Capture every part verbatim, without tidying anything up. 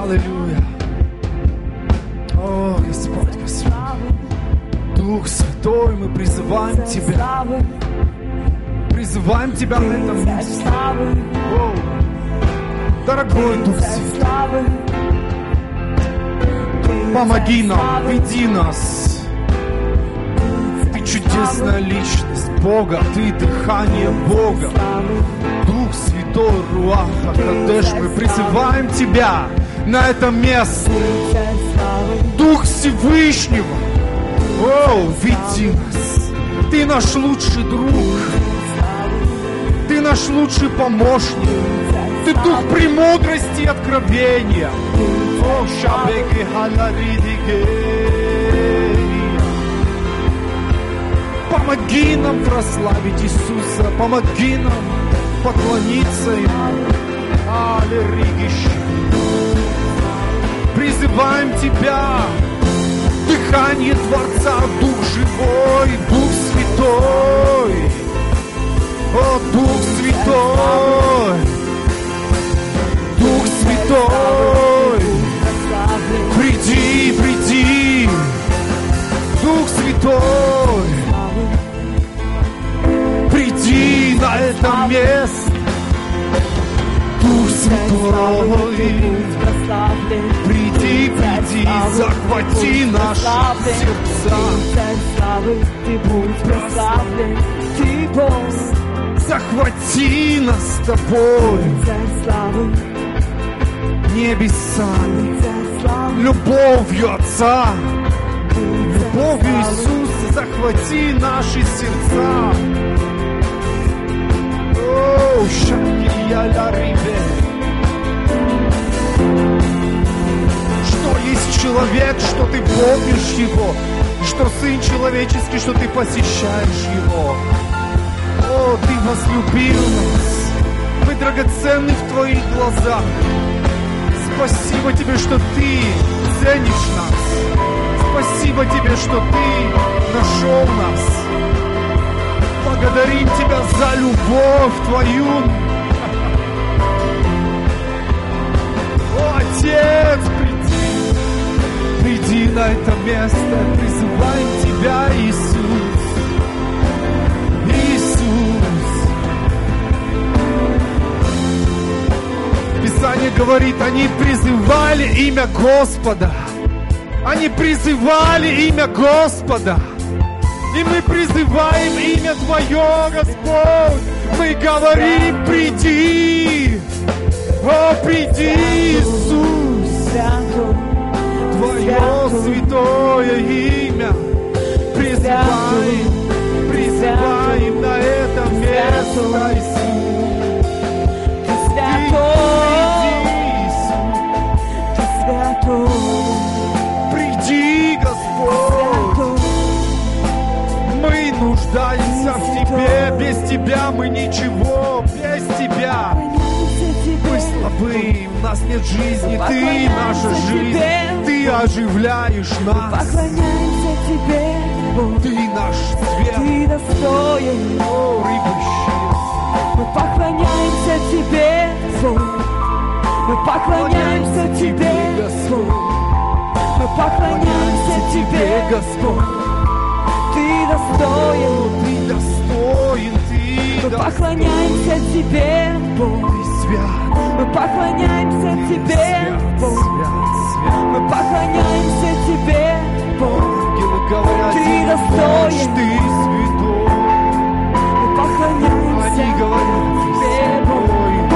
Аллилуйя. О, Господь, Господь. Дух Святой, мы призываем Тебя. Призываем Тебя на этом месте. О, дорогой Дух Святой, помоги нам, веди нас. Ты чудесная личность Бога, Ты дыхание Бога. Дух Святой, Руах ха-Кодеш, мы призываем Тебя на это место. Дух Всевышнего, о, веди нас. Ты наш лучший друг. Ты наш лучший помощник. Ты дух премудрости и откровения. О, шабеки халаридике. Помоги нам прославить Иисуса. Помоги нам поклониться Ему. Аллилуйя. Призываем Тебя. Дыхание Творца, Дух живой, Дух Святой. О, Дух Святой, Дух Святой, приди, приди, Дух Святой, приди на это место, Дух Святой, приди, приди, захвати наши сердца, захвати нас с Тобой небесами, любовью Отца, любовью Иисуса, захвати наши сердца. О, шакия рибе. Что есть человек, что ты помнишь его, что Сын человеческий, что ты посещаешь его. О, Ты возлюбил нас. Мы драгоценны в Твоих глазах. Спасибо Тебе, что Ты ценишь нас. Спасибо Тебе, что Ты нашел нас. Благодарим Тебя за любовь Твою. О, Отец, приди. Приди на это место. Призываем Тебя, Иисус. Писание говорит, они призывали имя Господа. Они призывали имя Господа. И мы призываем имя Твое, Господь. Мы говорим, приди. О, приди, Иисус. Твое святое имя. Призываем, призываем на это место, Иисус. Приди, Господь. Мы нуждаемся в Тебе. Без Тебя мы ничего. Без Тебя мы слабы. У нас нет жизни. Ты наша жизнь. Ты оживляешь нас. Ты наш свет. Ты достоин. О, рыбище. Мы поклоняемся Тебе, Бог. Мы поклоняемся Тебе, Господь. Мы поклоняемся Тебе, Господь. Ты достоин, Ты достоин, Ты мы поклоняемся Тебе, Бог. Ты свят. Мы поклоняемся Тебе, Бог. Мы поклоняемся Тебе, Бог. Ангелы говорят, Ты достоин, Ты святой. Мы поклоняемся Они говорят, Тебе, Бог.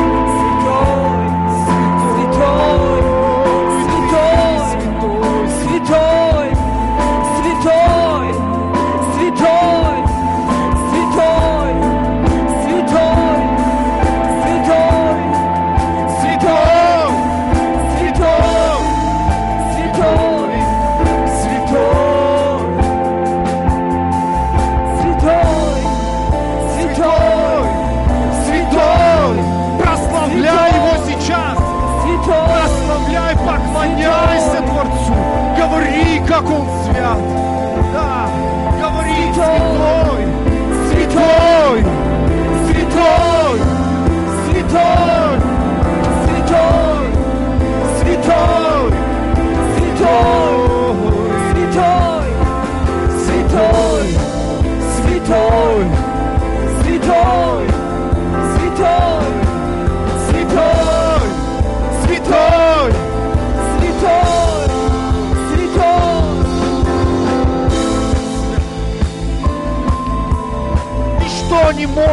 Поклоняйся Творцу, говори, как Он свят. Да, говори, святой, святой, святой, святой, святой, святой.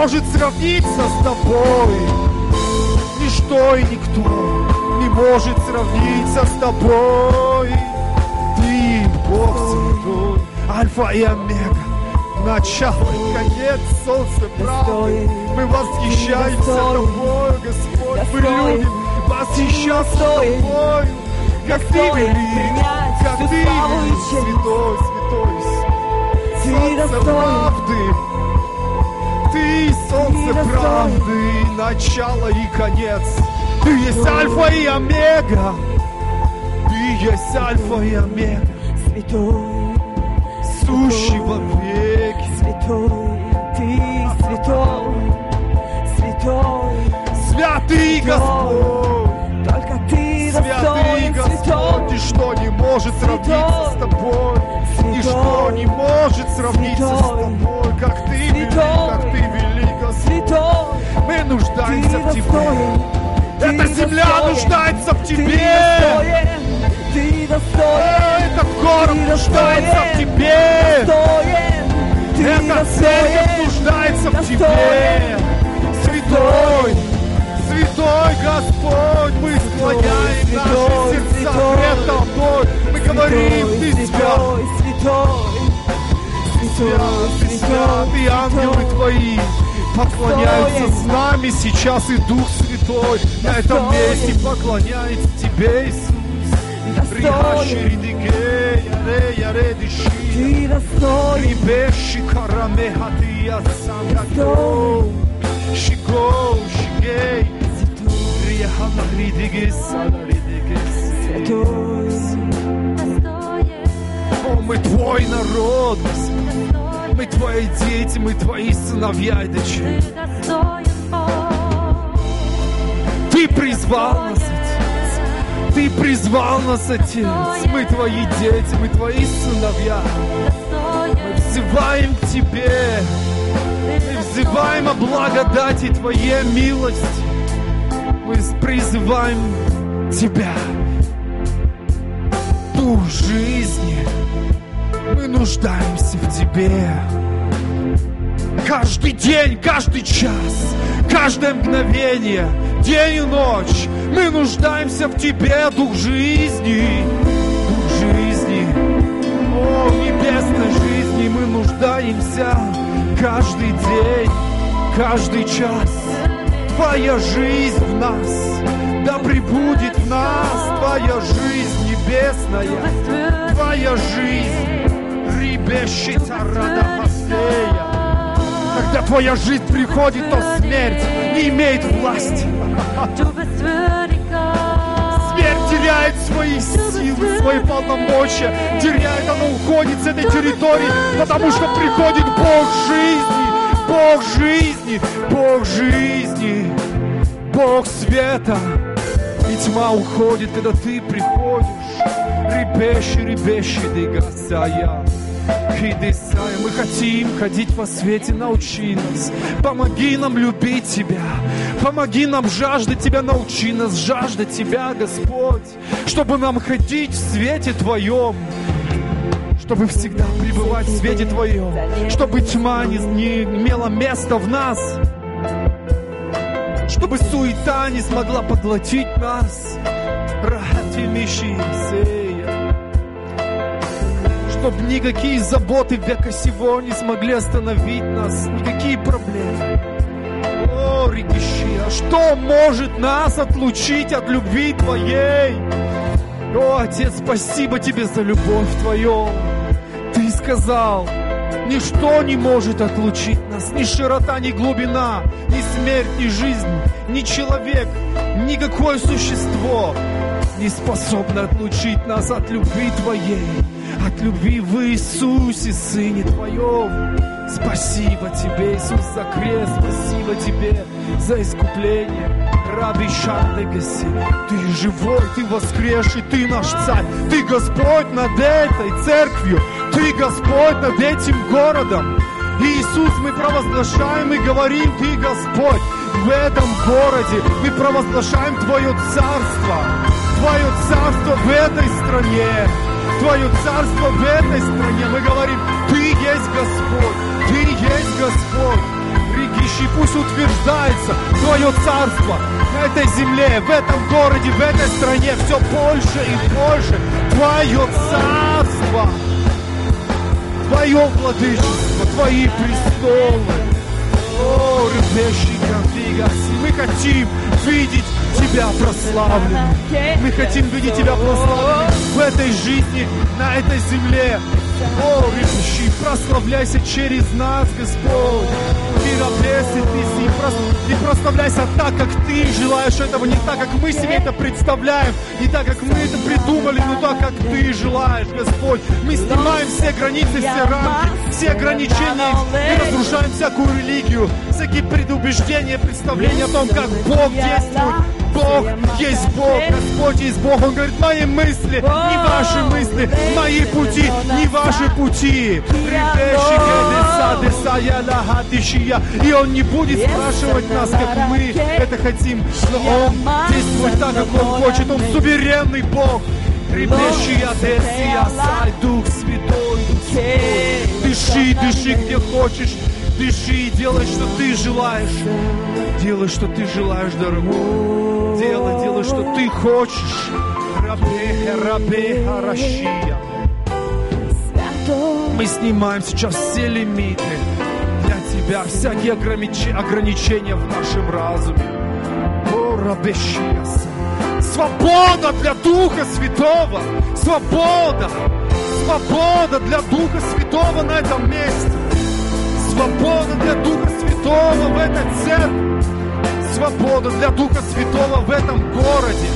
может сравниться с тобой. Ничто и никто не может сравниться с тобой. Ты, Бог святой, Альфа и Омега, начало и конец, солнце правды. Мы восхищаемся тобой, Господь. Мы любим восхищаться тобой. Как ты велик, как ты велик, святой, святой. Солнце правды. Ты солнце правды, начало и конец. Ты есть Альфа и Омега. Ты есть Альфа и Омега. Святой, сущий во веки. святой, ты святой, святой, Святый Господь. только ты Святый достоин, Господь. святой, Ничто не может сравниться с тобой. Ничто не может сравниться с тобой. Как ты велик, как ты велик, Господь. святой, Мы нуждаемся ты в тебе. достоин, Эта ты земля достоин, нуждается в ты тебе. достоин, ты достоин, Этот город ты нуждается в достоин, тебе. достоин, ты Эта церковь достоин, нуждается в достоин. тебе. Святой, святой Господь, мы склоняем наши святой, сердца святой. пред тобой. Мы говорим, ты свят, святой, святой, свят, ты свят, и ангелы твои поклоняются с нами сейчас, и Дух Святой на этом месте поклоняется тебе, Иисус. Рихаши ридиге, яре, яре, диши. ты достоин, Рибеши карамехатия сангато. Шиго, шигей. Рихана ридиге, сана ридиге. святой, О, мы твой народ, Господь. Мы твои дети, мы твои сыновья и дочери. Ты призвал нас, Отец. Ты призвал нас, Отец. Мы твои дети, мы твои сыновья. Мы взываем к Тебе. Мы взываем о благодати Твоей милости. Мы призываем Тебя. Дух жизни. Мы нуждаемся в Тебе. Каждый день, каждый час, каждое мгновение, день и ночь мы нуждаемся в Тебе, Дух жизни, Дух жизни. О, в небесной жизни мы нуждаемся каждый день, каждый час. Твоя жизнь в нас, да пребудет в нас Твоя жизнь небесная, Твоя жизнь, рибешита радопастея. Когда Твоя жизнь приходит, то смерть не имеет власти. Смерть теряет свои силы, свои полномочия, теряет, она уходит с этой территории, потому что приходит Бог жизни, Бог жизни, Бог жизни, Бог света. И тьма уходит, когда Ты приходишь. Рибеши, рибеши, дыгасая. Мы хотим ходить во свете, научи нас. Помоги нам любить Тебя. Помоги нам жаждать Тебя, научи нас жаждать Тебя, Господь. Чтобы нам ходить в свете Твоем. Чтобы всегда пребывать в свете Твоем. Чтобы тьма не, не имела места в нас. Чтобы суета не смогла поглотить нас. Чтобы никакие заботы века сего не смогли остановить нас, никакие проблемы. О, Рикиши, а что может нас отлучить от любви Твоей? О, Отец, спасибо Тебе за любовь Твою. Ты сказал, ничто не может отлучить нас, ни широта, ни глубина, ни смерть, ни жизнь, ни человек, никакое существо не способно отлучить нас от любви Твоей. От любви в Иисусе, Сыне Твоем. Спасибо Тебе, Иисус, за крест. Спасибо Тебе за искупление. Раби Шандегаси, Ты живой, Ты воскресший, Ты наш Царь. Ты Господь над этой церковью. Ты Господь над этим городом. Иисус, мы провозглашаем и говорим, Ты Господь в этом городе. Мы провозглашаем Твое Царство. Твое Царство в этой стране. Твое царство в этой стране. Мы говорим, Ты есть Господь, Ты есть Господь. любящий, пусть утверждается Твое царство на этой земле, в этом городе, в этой стране, все больше и больше. Твое царство, Твое владычество, Твои престолы. О, рыбящий Гандигас, мы хотим видеть Тебя прославленным. Мы хотим видеть Тебя прославленным в этой жизни, на этой земле. О, рыбящий, прославляйся через нас, Господь. И прославляйся так, как Ты желаешь этого, не так, как мы себе это представляем, не так, как мы это придумали, но так, как Ты желаешь, Господь. Мы снимаем все границы, все рамки, все ограничения, и разрушаем всякую религию, всякие предубеждения, представления о том, как Бог действует. Бог есть Бог, Господь есть Бог. Он говорит, мои мысли, не ваши мысли, мои пути, не ваши пути. И Он не будет спрашивать нас, как мы это хотим, но Он действует так, как Он хочет. Он суверенный Бог. Дух Святой, дыши, дыши где хочешь, дыши и делай, что Ты желаешь. Делай, что Ты желаешь, дорогой. Делай, делай, что Ты хочешь. Рабеха, рабеха, ращия. Мы снимаем сейчас все лимиты для Тебя, всякие ограничения в нашем разуме. О, рабещия. Свобода для Духа Святого. Свобода. Свобода для Духа Святого на этом месте. Свобода для Духа Святого в этой церкви. Свобода для Духа Святого в этом городе.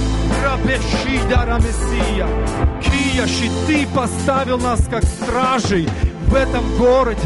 Кияши, Ты поставил нас как стражей в этом городе.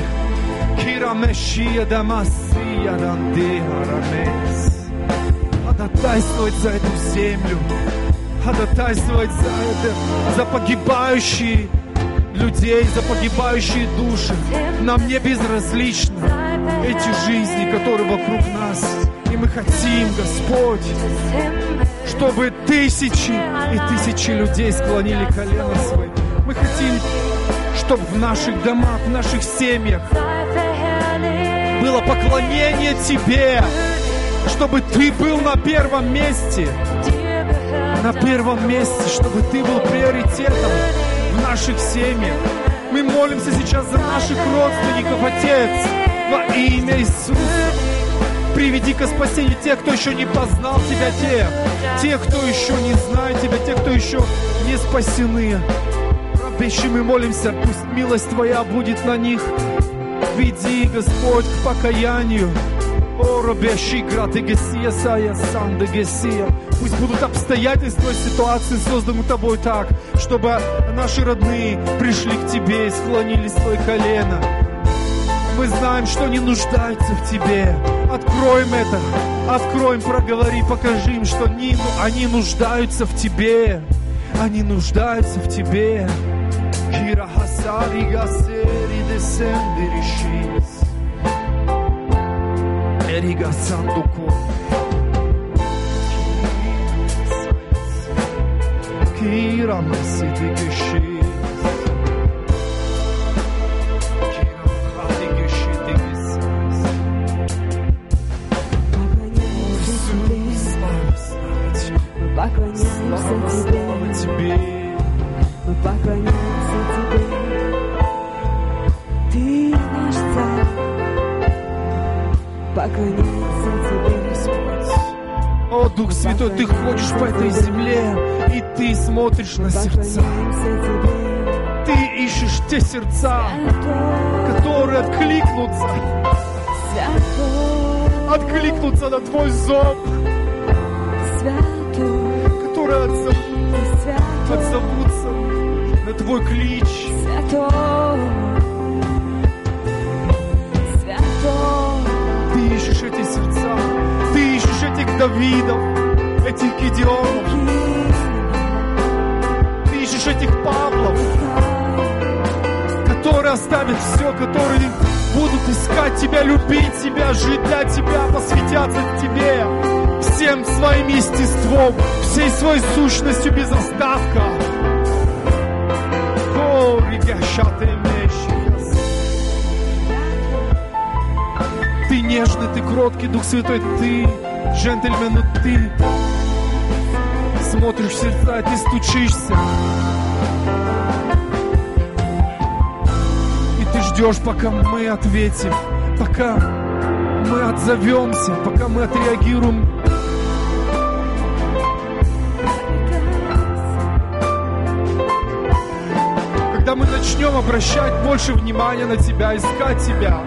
Ходатайствовать за эту землю, ходатайствовать за это, за погибающие людей, за погибающие души. Нам не безразличны эти жизни, которые вокруг нас. И мы хотим, Господь, чтобы тысячи и тысячи людей склонили колено свои. Мы хотим, чтобы в наших домах, в наших семьях было поклонение Тебе, чтобы Ты был на первом месте, на первом месте, чтобы Ты был приоритетом в наших семьях. Мы молимся сейчас за наших родственников, Отец, во имя Иисуса. Приведи ко спасению тех, кто еще не познал Тебя, тех, тех, кто еще не знает Тебя, тех, кто еще не спасены. Рабещи, мы молимся, пусть милость Твоя будет на них. Веди, Господь, к покаянию. О, рабещи, град и гесия, сая, сан де гесия. Пусть будут обстоятельства ситуации созданы Тобой так, чтобы наши родные пришли к Тебе и склонили свои колено. Мы знаем, что они нуждаются в Тебе. Откроем это. Откроем, проговори, покажи им, что они, они нуждаются в Тебе. Они нуждаются в Тебе. Поклоняемся Тебе, мы поклоняемся Тебе, Ты наш Царь, поклоняемся Тебе, Господь. О, Дух Святой, Ты ходишь по этой земле, и Ты смотришь на сердца. Ты ищешь те сердца, которые откликнутся, откликнутся на Твой зов, которые отзовутся, отзовутся на Твой клич. Ты ищешь эти сердца, Ты ищешь этих Давидов, этих Гедеонов, Ты ищешь этих Павлов, которые оставят все, которые будут искать Тебя, любить Тебя, жить для Тебя, посвятятся Тебе всем своим естеством, всей своей сущностью без остатка. О, ребята, Ты Ты нежный, Ты кроткий, Дух Святой, Ты джентльмен, но Ты смотришь в сердца, Ты стучишься. И Ты ждешь, пока мы ответим, пока мы отзовемся, пока мы отреагируем. Когда мы начнем обращать больше внимания на Тебя, искать Тебя.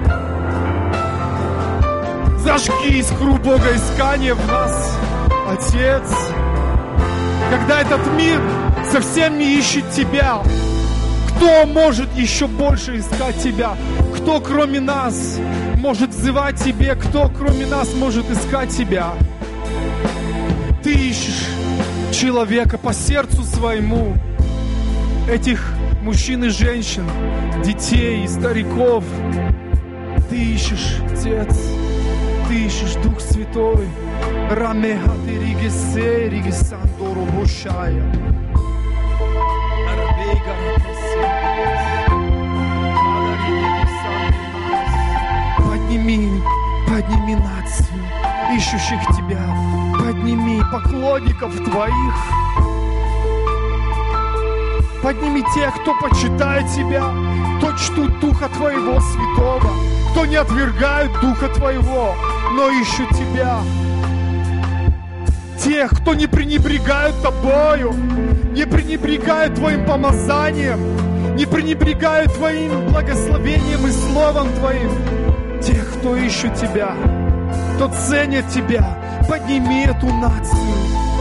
Зажги искру Бога искания в нас, Отец. Когда этот мир совсем не ищет Тебя, кто может еще больше искать Тебя? Кто, кроме нас, может взывать Тебе? Кто, кроме нас, может искать Тебя? Ты ищешь человека по сердцу своему, этих мужчин и женщин, детей и стариков. Ты ищешь, Отец, Ты ищешь, Дух Святой. Рамеха ты ригесе, ригесандору бушая. Подними, подними нацию, ищущих Тебя. Подними поклонников Твоих. Подними тех, кто почитает Тебя, кто чтут Духа Твоего Святого, кто не отвергает Духа Твоего, но ищут Тебя. Тех, кто не пренебрегают Тобою, не пренебрегают Твоим помазанием, не пренебрегают Твоим благословением и Словом Твоим. Тех, кто ищут Тебя, кто ценит Тебя. Подними эту нацию,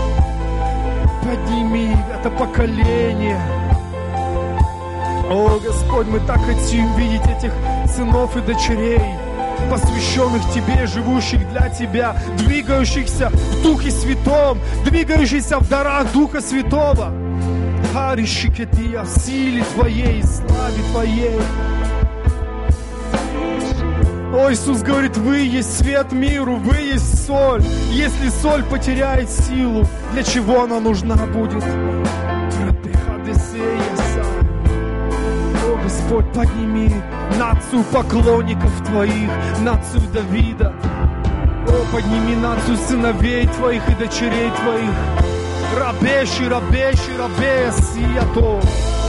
подними это поколение. О, Господь, мы так хотим видеть этих сынов и дочерей, посвященных Тебе, живущих для Тебя, двигающихся в Духе Святом, двигающихся в дарах Духа Святого. Харишикетия, в силе Твоей, славе Твоей. О, Иисус говорит, Вы есть свет миру, Вы есть соль. Если соль потеряет силу, для чего она нужна будет? О, Господь, подними нацию поклонников Твоих, нацию Давида. О, подними нацию сыновей Твоих и дочерей Твоих. Рабеши, рабеши, рабесията.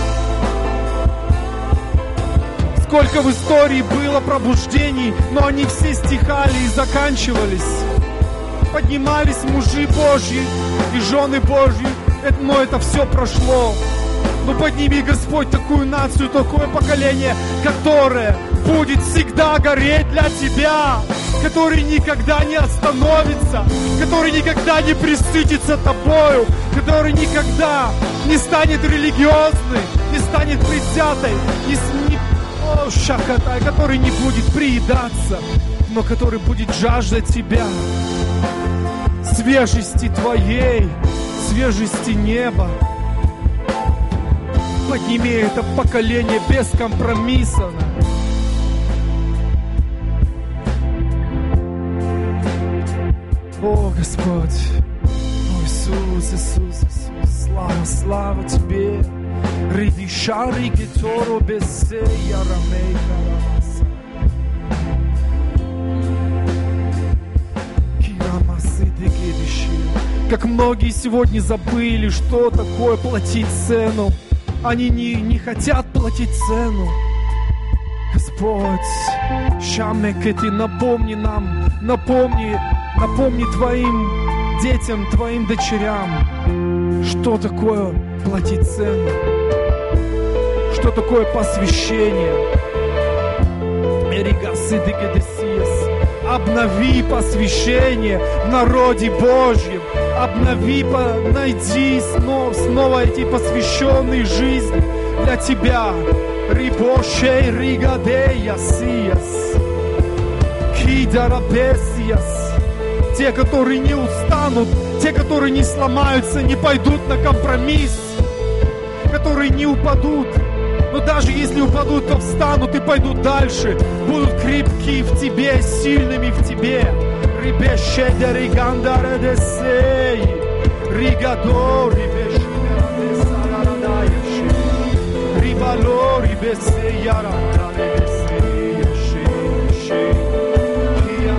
Сколько в истории было пробуждений, но они все стихали и заканчивались. Поднимались мужи Божьи и жены Божьи, но это все прошло. Но подними, Господь, такую нацию, такое поколение, которое будет всегда гореть для Тебя, который никогда не остановится, который никогда не пресытится Тобою, который никогда не станет религиозной, не станет предвзятой, не, не, о, шакатай, который не будет приедаться, но который будет жаждать Тебя, свежести Твоей, свежести неба. Подними это поколение бескомпромиссно. О, Господь, о, Иисус, Иисус, Иисус, слава, слава Тебе. Ридишари геторо бесе ярамей карамаса. Кирамасы дегедиши. Как многие сегодня забыли, что такое платить цену. Они не, не хотят платить цену. Господь, Шамеке, Ты напомни нам, напомни, напомни Твоим детям, Твоим дочерям, что такое платить цену, что такое посвящение. Обнови посвящение в народе Божьем. Обнови, найди снова, снова эти посвященные жизни для Тебя. Рибошей ригадея сияс, кидарабесияс. Те, которые не устанут, те, которые не сломаются, не пойдут на компромисс, которые не упадут. Но даже если упадут, то встанут и пойдут дальше. Будут крепки в Тебе, сильными в Тебе. Рибешеде ригандара десей, ригадо рибешеде сарадаеши, рибало рибесей ярандара десей, ши, ши, кия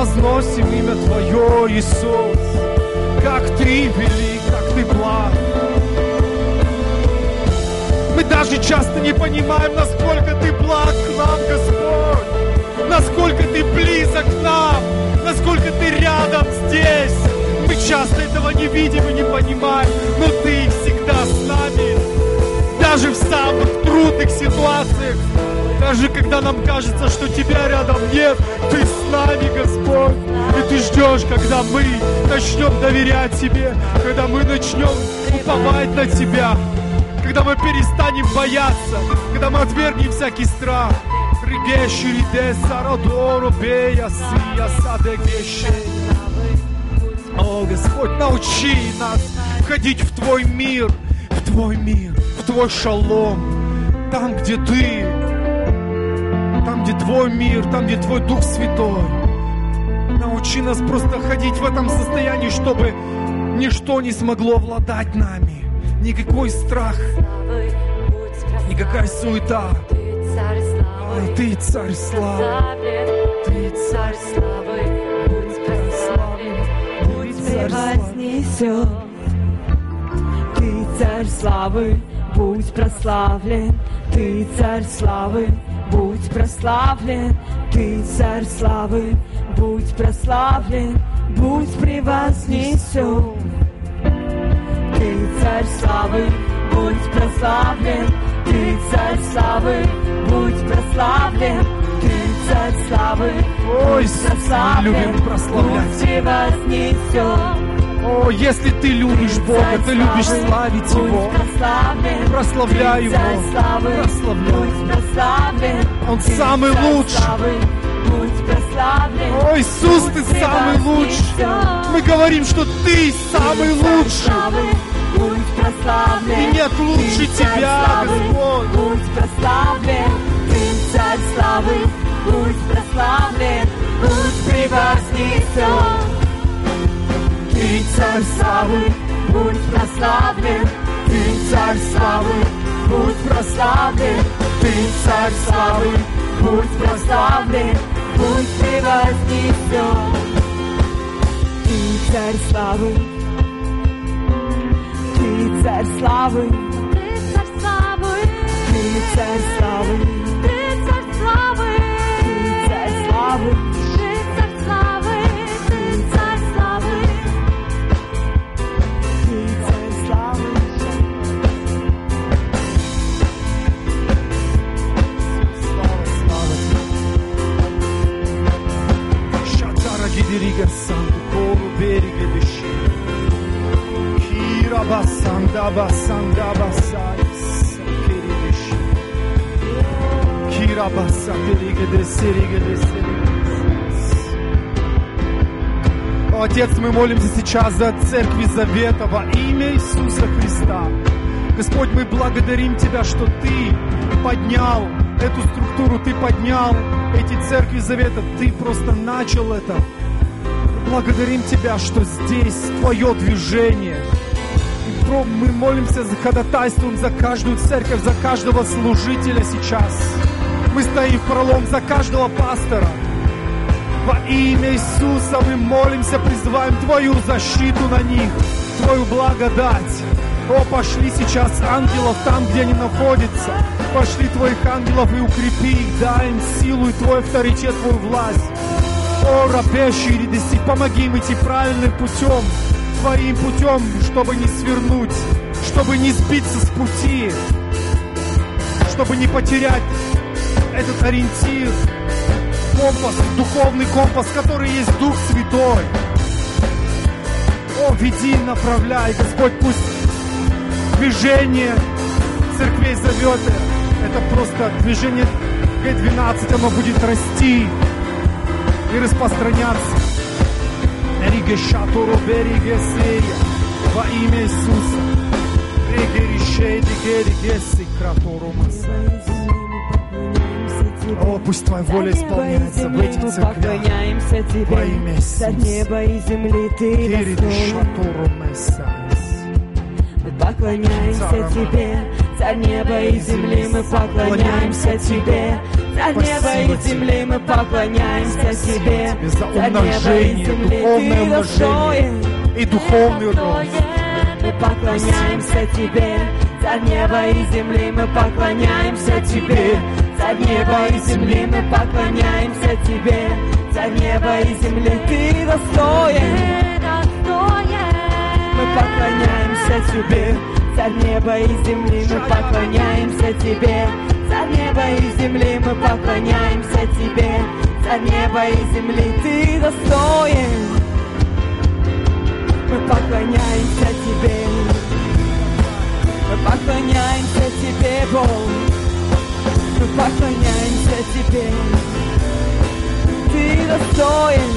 возносим имя Твое, Иисус. Как Ты велик, как Ты благ. Мы даже часто не понимаем, насколько Ты благ к нам, Господь. Насколько Ты близок к нам, насколько Ты рядом здесь. Мы часто этого не видим и не понимаем, но Ты всегда с нами. Даже в самых трудных ситуациях, даже когда нам кажется, что Тебя рядом нет, Ты с нами, Господь. И Ты ждешь, когда мы начнем доверять Тебе, когда мы начнем уповать на Тебя, когда мы перестанем бояться, когда мы отвергнем всякий страх. О, Господь, научи нас входить в Твой мир, в Твой мир, в Твой шалом, там, где Ты, там, где Твой мир, там, где Твой Дух Святой. Научи нас просто ходить в этом состоянии, чтобы ничто не смогло владать нами. Никакой страх, никакая суета. О, Ты царь славы, Ты царь славы, будь прославлен, будь превознесен. Ты царь славы, будь прославлен. Ты царь славы, будь прославлен. Ты царь славы, будь прославлен, будь превознесен. Ты царь славы, будь прославлен. Ты царь славы, будь прославлен. Ты царь славы, Ой, будь прославлен, любим прославлять. будь превознесен. О, если Ты любишь Бога, Ты любишь славить Его. Прославляй Его, прославляй. Он самый лучший. О, Иисус, Ты самый лучший. Мы говорим, что Ты самый лучший. И нет лучше Тебя, Господь. Будь прославлен, Ты царь славы, будь прославлен, будь превознесен. Ты царь славы, будь прославлен. Ты царь славы, будь прославлен. Ты царь славы, будь прославлен, будь превознесен. Ты царь славы, Ты царь славы, Ты царь славы, Ты царь славы, Ты царь славы, Ты царь славы, Ты царь славы, Ты царь славы, Слава, слава Тебе. Шатара гидерига санду, кору берега дыши. Кира басанда басанда басайс, керидыши. Кира баса берега десерига десеригас. О, Отец, мы молимся сейчас за Церкви Завета во имя Иисуса Христа. Господь, мы благодарим Тебя, что Ты поднял эту структуру, Ты поднял эти Церкви Завета, Ты просто начал это. Благодарим Тебя, что здесь Твое движение. Мы молимся, ходатайствуем за каждую церковь, за каждого служителя сейчас. Мы стоим в пролом за каждого пастора. Во имя Иисуса мы молимся, призываем Твою защиту на них, Твою благодать. О, пошли сейчас ангелов там, где они находятся. Пошли Твоих ангелов и укрепи их, дай им силу и Твой авторитет, Твою власть. О, рабещий Редеси, помоги им идти правильным путем, Твоим путем, чтобы не свернуть, чтобы не сбиться с пути, чтобы не потерять этот ориентир, компас, духовный компас, который есть Дух Святой. О, веди, направляй, Господь, пусть движение церквей Завета, это просто движение Г двенадцать, оно будет расти и распространяться. Во имя Иисуса. О, пусть Твоя воля исполняется в этих церквях. Во имя Иисуса. Неба и земли Ты достоин. Мы поклоняемся Тебе, Царь неба и земли, мы поклоняемся Тебе, Царь неба и земли, мы поклоняемся тебе. За Царь неба и умножение, земли, духовное ты умножение достоин. и духовный рост. Мы поклоняемся тебе. Царь неба и земли, мы поклоняемся тебе. Царь неба и земли, мы поклоняемся тебе. Царь неба и земли, ты достоин. Мы поклоняемся тебе. Царь неба и земли, мы поклоняемся тебе. Царь неба и земли, мы поклоняемся тебе. Царь неба и земли, ты достоин. Мы поклоняемся тебе. Мы поклоняемся тебе, Бог. Мы поклоняемся тебе. Ты достоин.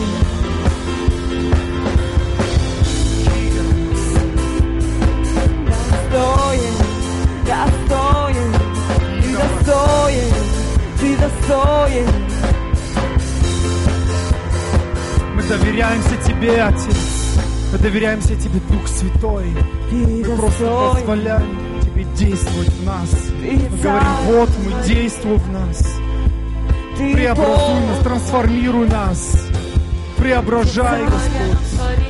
Достоин, достоин, ты достоин, ты достоин. Мы доверяемся тебе, Отец. Мы доверяемся тебе, Дух Святой. Ты Мы просто достоин. позволяем тебе действовать в нас. Ты Мы говорим, вот мы, действуй в нас. Ты Преобразуй Бог. нас, трансформируй нас. Преображай, Господь.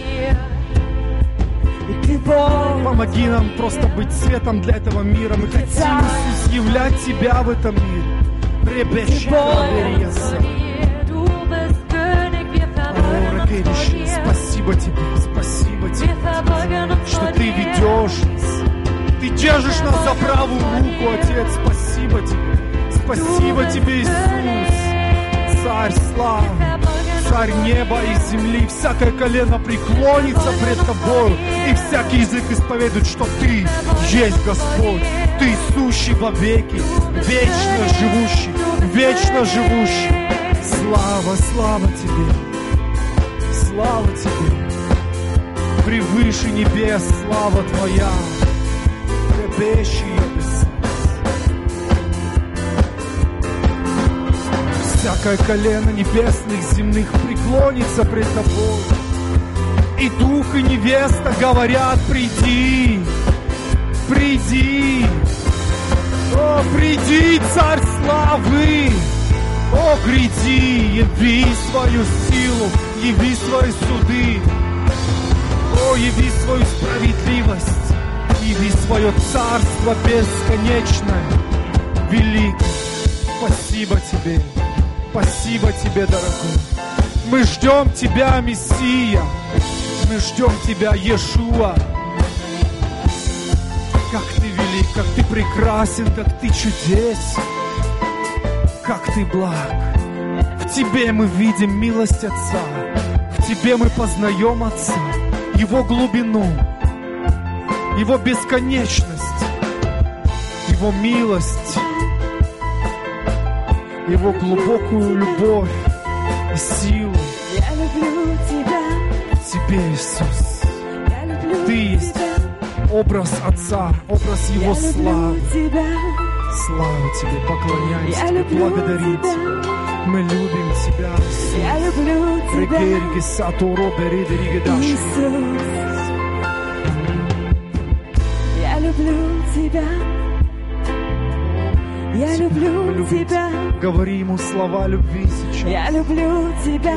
Ты Бог. Помоги нам просто быть светом для этого мира. Мы хотим, Иисус, являть Тебя в этом мире. Ребещи, Раберьеса. О, Ракевиши, спасибо Тебе, спасибо Тебе, что Ты ведешь нас. Ты держишь нас за правую руку, Отец. Спасибо Тебе. Спасибо Тебе, Иисус. Царь славы, Царь неба и земли. Всякое колено преклонится пред Тобою, и всякий язык исповедует, что Ты есть Господь. Ты сущий во веки, вечно живущий, вечно живущий. Слава, слава Тебе, слава Тебе. Превыше небес слава Твоя. Ребещи небеса. Всякое колено небесных, земных преклонится пред Тобой. И дух, и невеста говорят, приди, приди. О, приди, Царь славы. О, гряди, яви свою силу, яви свои суды. О, яви свою справедливость, яви свое царство бесконечное, великое. Спасибо Тебе, спасибо Тебе, дорогой. Мы ждем Тебя, Мессия, мы ждем Тебя, Иешуа. Как Ты велик, как Ты прекрасен, как Ты чудесен, как Ты благ. В Тебе мы видим милость Отца, в Тебе мы познаем Отца, Его глубину, Его бесконечность, Его милость, Его глубокую любовь и силу. Я люблю Тебя. Тебе, Иисус. Я люблю Ты есть Тебя. образ Отца, образ Его Я славы. люблю Тебя. Слава Тебе, поклоняемся Я Тебе, люблю благодарим Тебя. Тебя. Мы любим Тебя, Я Иисус. люблю Тебя. Регерги сатуро беридериги даши. Иисус. Я люблю Тебя. Я Мы люблю любим Тебя. Говори Ему слова любви сейчас. Я люблю Тебя.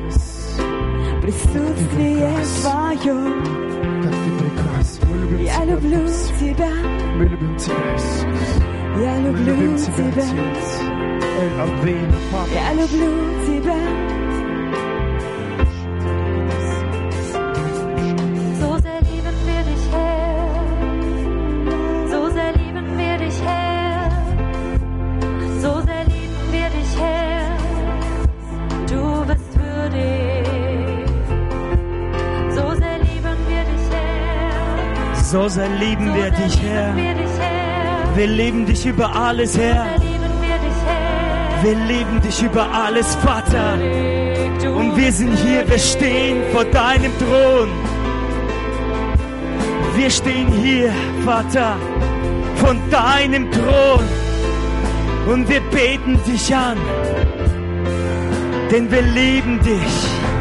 Присутствие Твое. Как Ты прекрасен. Мы любим Я Тебя. люблю Тебя. Мы любим Тебя, Иисус. Я Мы люблю любим Тебя, Тебя. Отец. Эль Авейна, Папа. Я люблю Тебя. So sehr lieben wir dich, Herr. So sehr lieben wir dich, Herr. So sehr lieben wir dich, Herr. Du bist würdig. So sehr lieben wir dich, Herr. So sehr lieben So wir sehr dich, lieben Herr. wir dich, Herr. Wir lieben dich über alles, So Herr. sehr lieben wir dich, Herr. Wir lieben dich über alles, Vater. Du Und wir sind hier, wir stehen vor deinem Thron. Wir stehen hier, Vater, von deinem Thron. Und wir beten dich an, denn wir lieben dich.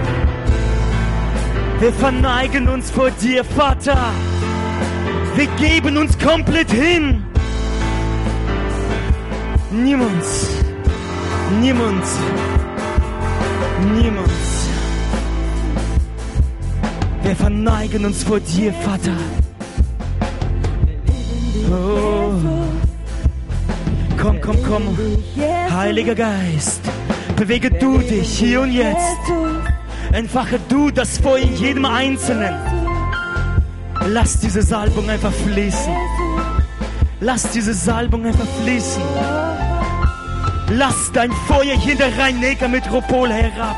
Wir verneigen uns vor dir, Vater. Wir geben uns komplett hin. Nimm uns, Nimm uns. Nimm uns. Wir verneigen uns vor dir, Vater. Oh. Komm, komm, komm. Heiliger Geist, bewege du dich hier und jetzt. Entfache du das Feuer in jedem Einzelnen. Lass diese Salbung einfach fließen. Lass diese Salbung einfach fließen. Lass dein Feuer hier in der Rhein-Neckar-Metropole herab.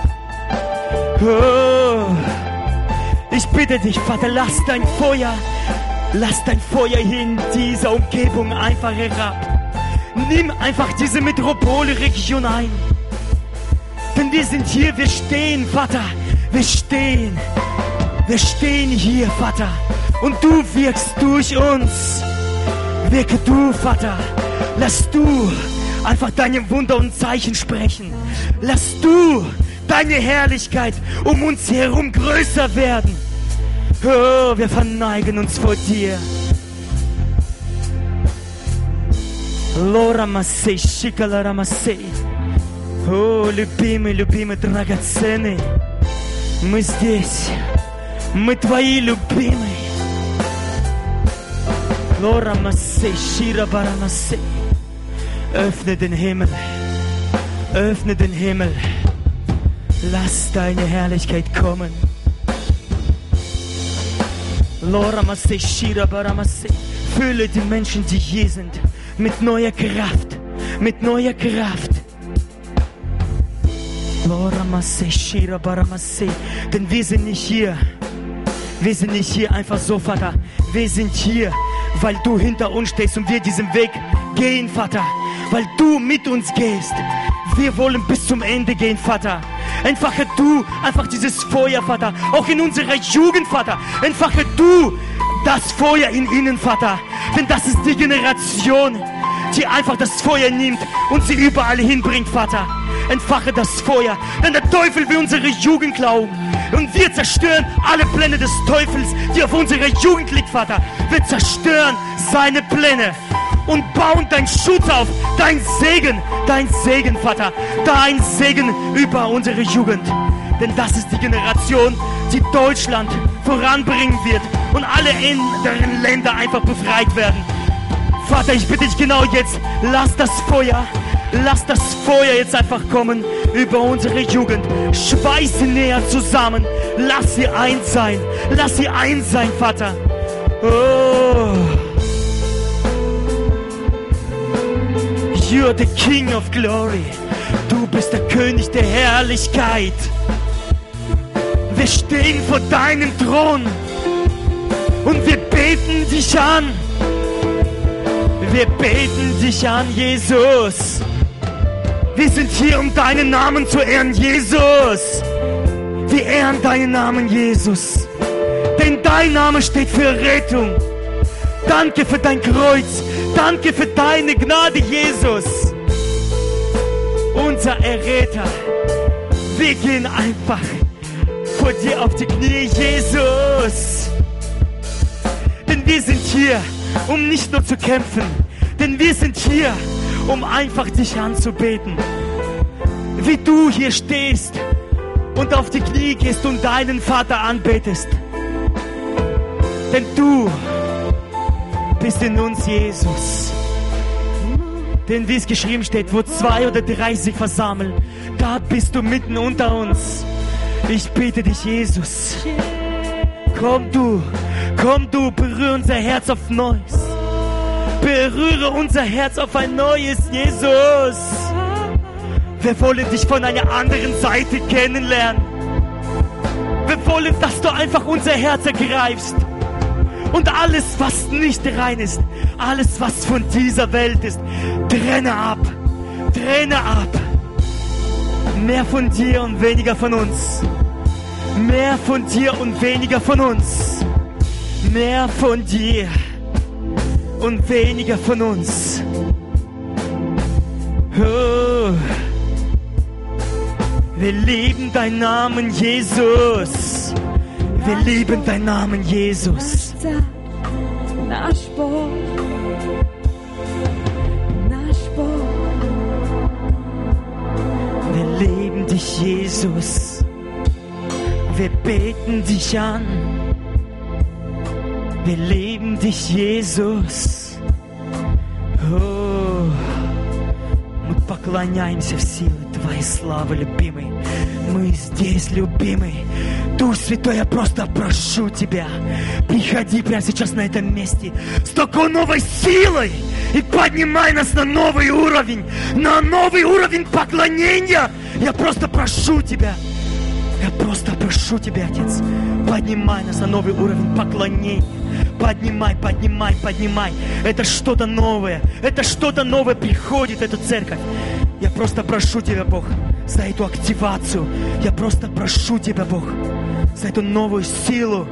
Oh. Ich bitte dich, Vater, lass dein Feuer, lass dein Feuer hier in dieser Umgebung einfach herab. Nimm einfach diese Metropole-Region ein. Denn wir sind hier, wir stehen, Vater. Wir stehen. Wir stehen hier, Vater. Und du wirkst durch uns. Wirke du, Vater. Lass du einfach deine Wunder und Zeichen sprechen. Lass du deine Herrlichkeit um uns herum größer werden. Oh, wir verneigen uns vor dir. Лорамасей, шикаларамасей. О, любимый, любимый, драгоценный. Мы здесь. Мы твои любимые. Лорамасей, ширабарамасей. Öffne den Himmel. Öffne den Himmel. Lass deine Herrlichkeit kommen. Loramasei, shirabaramase. Fülle die Menschen, die hier sind, mit neuer Kraft, mit neuer Kraft. Loramasei, shirabaramase. Denn wir sind nicht hier, wir sind nicht hier einfach so, Vater. Wir sind hier, weil du hinter uns stehst und wir diesen Weg gehen, Vater. Weil du mit uns gehst. Wir wollen bis zum Ende gehen, Vater. Entfache du einfach dieses Feuer, Vater. Auch in unserer Jugend, Vater. Entfache du das Feuer in ihnen, Vater. Denn das ist die Generation, die einfach das Feuer nimmt und sie überall hinbringt, Vater. Entfache das Feuer. Denn der Teufel will unsere Jugend klauen. Und wir zerstören alle Pläne des Teufels, die auf unserer Jugend liegt, Vater. Wir zerstören seine Pläne. Und bauen deinen Schutz auf, dein Segen, dein Segen, Vater, dein Segen über unsere Jugend. Denn das ist die Generation, die Deutschland voranbringen wird und alle anderen Länder einfach befreit werden. Vater, ich bitte dich genau jetzt, lass das Feuer, lass das Feuer jetzt einfach kommen über unsere Jugend. Schweiß sie näher zusammen, lass sie eins sein, lass sie eins sein, Vater. Oh. You're the King of Glory. Du bist der König der Herrlichkeit. Wir stehen vor deinem Thron und wir beten dich an. Wir beten dich an, Jesus. Wir sind hier, um deinen Namen zu ehren, Jesus. Wir ehren deinen Namen, Jesus. Denn dein Name steht für Rettung. Danke für dein Kreuz. Danke für deine Gnade, Jesus. Unser Erretter. Wir gehen einfach vor dir auf die Knie, Jesus. Denn wir sind hier, um nicht nur zu kämpfen. Denn wir sind hier, um einfach dich anzubeten. Wie du hier stehst und auf die Knie gehst und deinen Vater anbetest. Denn du bist in uns, Jesus. Denn wie es geschrieben steht, wo zwei oder drei sich versammeln, da bist du mitten unter uns. Ich bitte dich, Jesus. Komm du, komm du, berühre unser Herz auf Neues. Berühre unser Herz auf ein Neues, Jesus. Wir wollen dich von einer anderen Seite kennenlernen. Wir wollen, dass du einfach unser Herz ergreifst. Und alles, was nicht rein ist, alles, was von dieser Welt ist, trenne ab, trenne ab. Mehr von dir und weniger von uns. Mehr von dir und weniger von uns. Mehr von dir und weniger von uns. Oh. Wir lieben deinen Namen, Jesus. Wir lieben deinen Namen, Jesus. Наш Бог, наш Бог, dich, Jesus. Wir beten dich an. Wir lieben dich, Jesus. О, мы поклоняемся в силу Твоей славы, любимый. Мы здесь, любимый. Дух Святой, я просто прошу Тебя, приходи прямо сейчас на этом месте с такой новой силой и поднимай нас на новый уровень, на новый уровень поклонения. Я просто прошу Тебя, я просто прошу Тебя, Отец, поднимай нас на новый уровень поклонения. Поднимай, поднимай, поднимай. Это что-то новое, это что-то новое приходит в эту церковь. Я просто прошу Тебя, Бог, за эту активацию. Я просто прошу Тебя, Бог, за эту новую силу.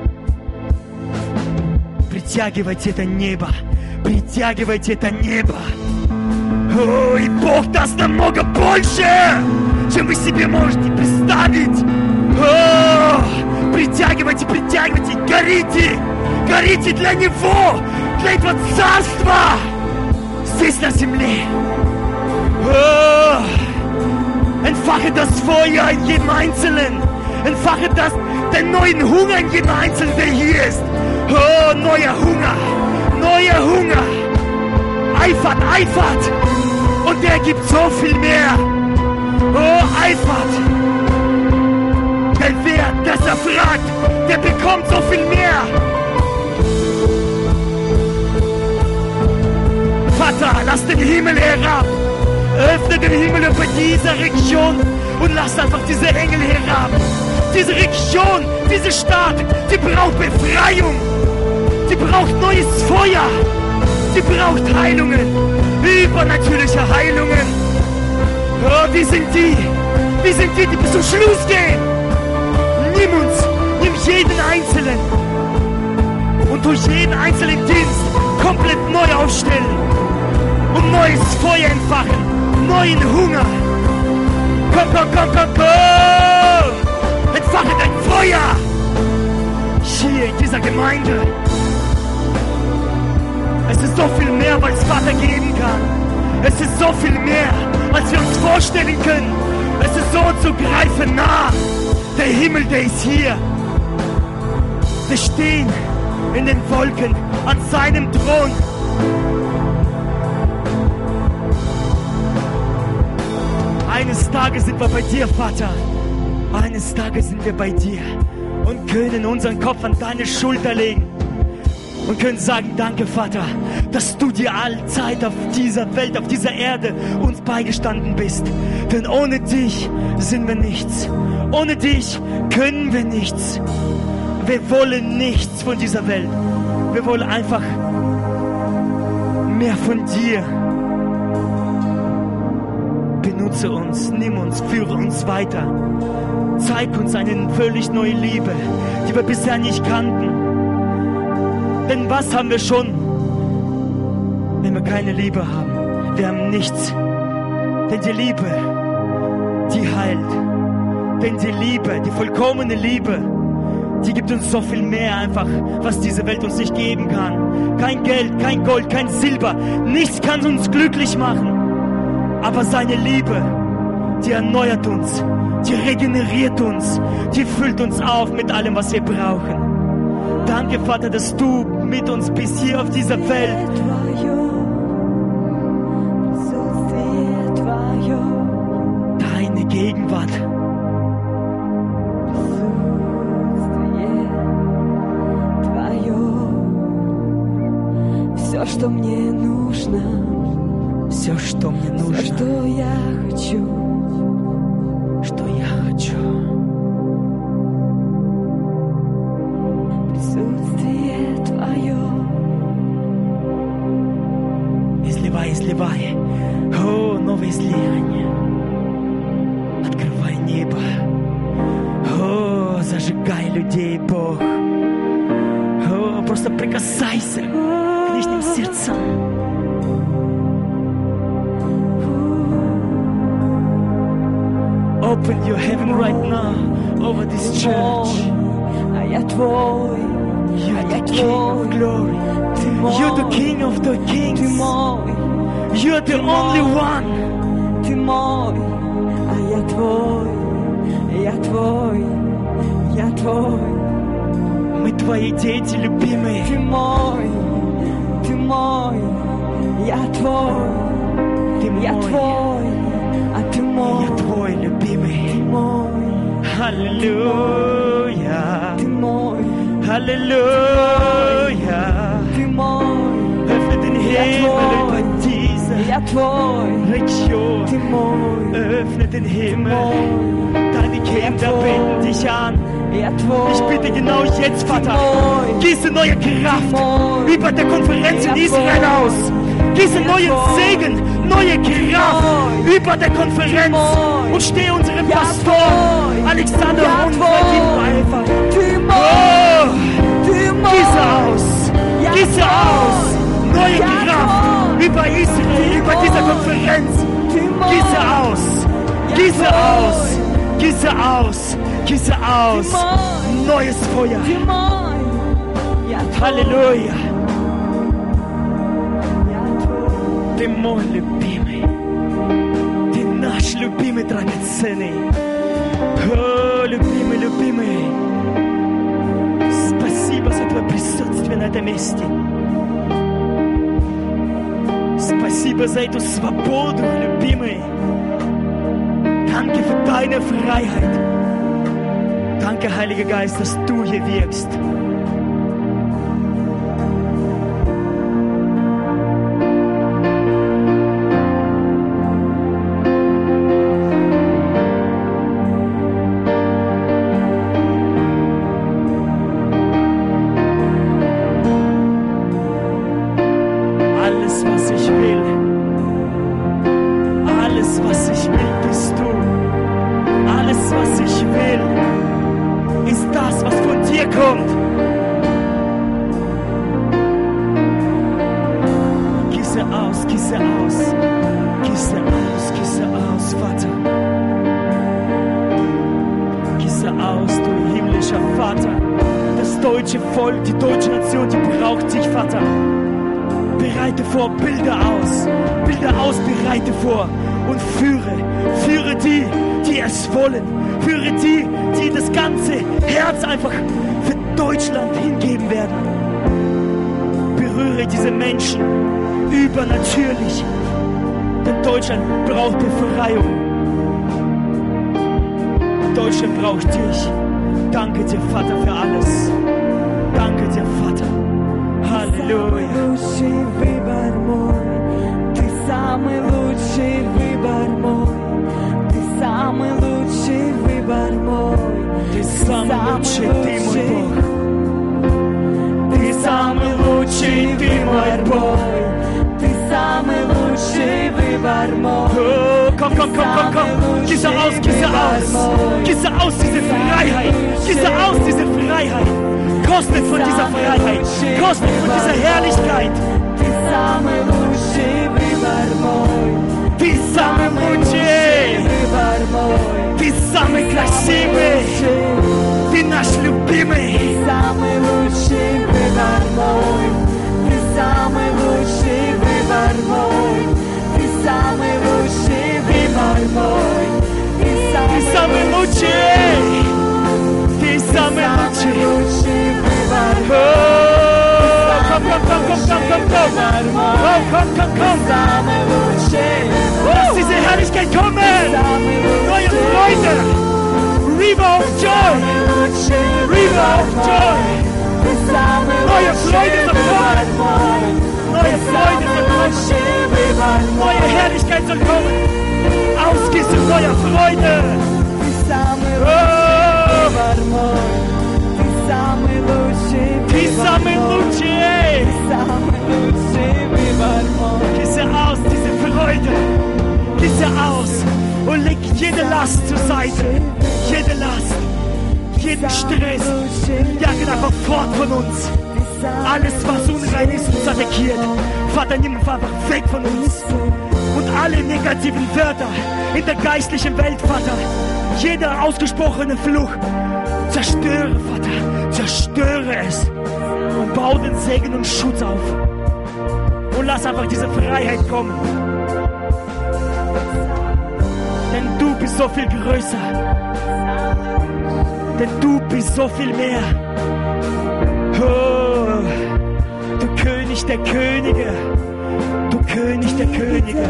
Притягивайте это небо. Притягивайте это небо. О, и Бог даст намного больше, чем вы себе можете представить. О, притягивайте, притягивайте, горите. Горите для Него, для этого царства здесь на земле. Oh, entfache das Feuer in jedem Einzelnen. Entfache das, den neuen Hunger in jedem Einzelnen, der hier ist. Oh, neuer Hunger, neuer Hunger. Eifert, eifert. Und der gibt so viel mehr. Oh, eifert. Denn wer das erfragt, der bekommt so viel mehr. Vater, lass den Himmel herab. Öffne den Himmel über diese Region und lass einfach diese Engel herab. Diese Region, diese Stadt, die braucht Befreiung. Die braucht neues Feuer. Die braucht Heilungen. Übernatürliche Heilungen. Oh, wir sind die. Wir sind die, die bis zum Schluss gehen. Nimm uns. Nimm jeden Einzelnen. Und durch jeden einzelnen Dienst komplett neu aufstellen. Und neues Feuer entfachen. Neuen Hunger. Komm, komm, komm, komm, komm. Entfache dein Feuer. Hier in dieser Gemeinde. Es ist so viel mehr, was Vater geben kann. Es ist so viel mehr, als wir uns vorstellen können. Es ist so zu greifen nah. Der Himmel, der ist hier. Wir stehen in den Wolken an seinem Thron. Eines Tages sind wir bei dir, Vater. Eines Tages sind wir bei dir und können unseren Kopf an deine Schulter legen und können sagen, danke, Vater, dass du dir allzeit auf dieser Welt, auf dieser Erde uns beigestanden bist. Denn ohne dich sind wir nichts. Ohne dich können wir nichts. Wir wollen nichts von dieser Welt. Wir wollen einfach mehr von dir. Benutze uns, nimm uns, führe uns weiter. Zeig uns eine völlig neue Liebe, die wir bisher nicht kannten. Denn was haben wir schon, wenn wir keine Liebe haben? Wir haben nichts. Denn die Liebe, die heilt. Denn die Liebe, die vollkommene Liebe, die gibt uns so viel mehr einfach, was diese Welt uns nicht geben kann. Kein Geld, kein Gold, kein Silber. Nichts kann uns glücklich machen. Aber seine Liebe, die erneuert uns, die regeneriert uns, die füllt uns auf mit allem, was wir brauchen. Danke, Vater, dass du mit uns bist hier auf dieser Welt. Deine Gegenwart. Все, что мне нужно. Все, что мне нужно. Все, что я хочу. Что я хочу. Присутствие Твое. Изливай, изливай. О, новое излияние. Открывай небо. О, зажигай людей, Бог. О, просто прикасайся к лишним сердцам. Open your heaven right now over this church. А я Твой. You're the King of glory. You're the King of the kings. Ты мой. You're the only one. Ты мой. А я Твой. я Твой, я Твой. Мы Твои дети, любимые. Ты мой, Ты мой, я Твой. Ты Я мой, Твой, а Ты мой. я Твой, любимый. Ты мой, Halleluja, Ты мой, Halleluja. Ты mой. Öffne den Himmel über diese Я Твой, Region. Ты мой, Öffne den Himmel. мой. Deine Kinder beten dich an. Я Твой. Ich bitte genau jetzt, Vater, Moj. gieße neue Kraft Moj. über der Konferenz in Ja, Israel Moj. aus. Gieße Ja, neuen Moj. Segen, neue Kraft Moj. über der Konferenz. Moj. Und stehe unserem Ja, Pastor Moj. Alexander Ja, Hund Moj. ihm einfach. Ты Oh, мой, Ты мой. gieße aus, Ja, gieße Moj. aus, neue Ja, Kraft Moj. über Israel, über Moj. diese Konferenz. Ты мой. Gieße aus, Ja, gieße Moj. aus, gieße aus, gieße aus. Ты мой. Neues Feuer. Ты мой. Я Твой. Halleluja. Я Твой. Ты мой любимый. Ты наш любимый драгоценный. О, любимый, любимый. Спасибо за твое присутствие на этом месте. Спасибо за эту свободу, любимый. Danke für deine Freiheit. Danke, Heiliger Geist, dass du hier wirkst. Alles, was ich will, alles, was ich will, bist du. Alles, was ich will, ist das, was von dir kommt. Gieße aus, gieße aus, gieße aus, gieße aus, Vater. Gieße aus, du himmlischer Vater. Das deutsche Volk, die deutsche Nation, die braucht dich, Vater. Bereite vor, Bilder aus, Bilder aus, bereite vor und führe, führe die, die es wollen, führe die, die das ganze Herz einfach für Deutschland hingeben werden. Berühre diese Menschen übernatürlich, denn Deutschland braucht Befreiung. Deutschland braucht dich. Danke dir, Vater, für alles. Danke dir, Vater. Halleluja. Лучший выбор мой, Ты самый лучший выбор мой, Ты самый лучший выбор мой, Ты самый лучший, ты мой Бог. Ты самый лучший, ты мой Бог. Ты самый лучший выбор мой. Oh, komm, komm, komm, komm, komm. Gieße aus, gieße aus. Gieße aus diese Freiheit. Gieße aus diese Freiheit. Kostet von dieser Freiheit. Kostet von dieser Herrlichkeit. Ты самый лучший выбор мой. Ты самый лучший. Выбор мой. Ты самый красивый. Ты наш любимый. Самый лучший выбор мой. Ты самый лучший выбор мой. Ты самый лучший выбор мой. Ты Ты самый лучший. Ты самый самый лучший. лучший выбор Oh, komm, komm, komm, komm, komm, komm, komm. Komm, komm, komm, komm. самый лучший. Lass diese Herrlichkeit kommen. Самый Neue лучший. Freude. River of Joy. Лучший River of Joy. Ты самый Neue лучший Freude soll выбор kommen. мой. Neue Freude soll kommen. Лучший выбор мой. Neue Herrlichkeit soll kommen. Ausgießen neuer Freude. Ты самый Oh, выбор мой. Ты самый лучший Ты выбор самый мой. лучший. Ты самый лучший выбор мой. Gieße aus diese Freude. Gieße aus und leg jede Last zur Seite. Jede Last. Jeden Stress. Jage einfach fort von uns. Alles, was unrein ist, uns attackiert. Vater, nimm einfach weg von uns. Und alle negativen Wörter in der geistlichen Welt, Vater. Jeder ausgesprochene Fluch. Zerstöre, Vater. Zerstöre es. Und bau den Segen und Schutz auf. Und lass einfach diese Freiheit kommen. Denn du bist bist so viel größer. Denn du bist so viel mehr. Oh, du König der Könige. Du König der Könige.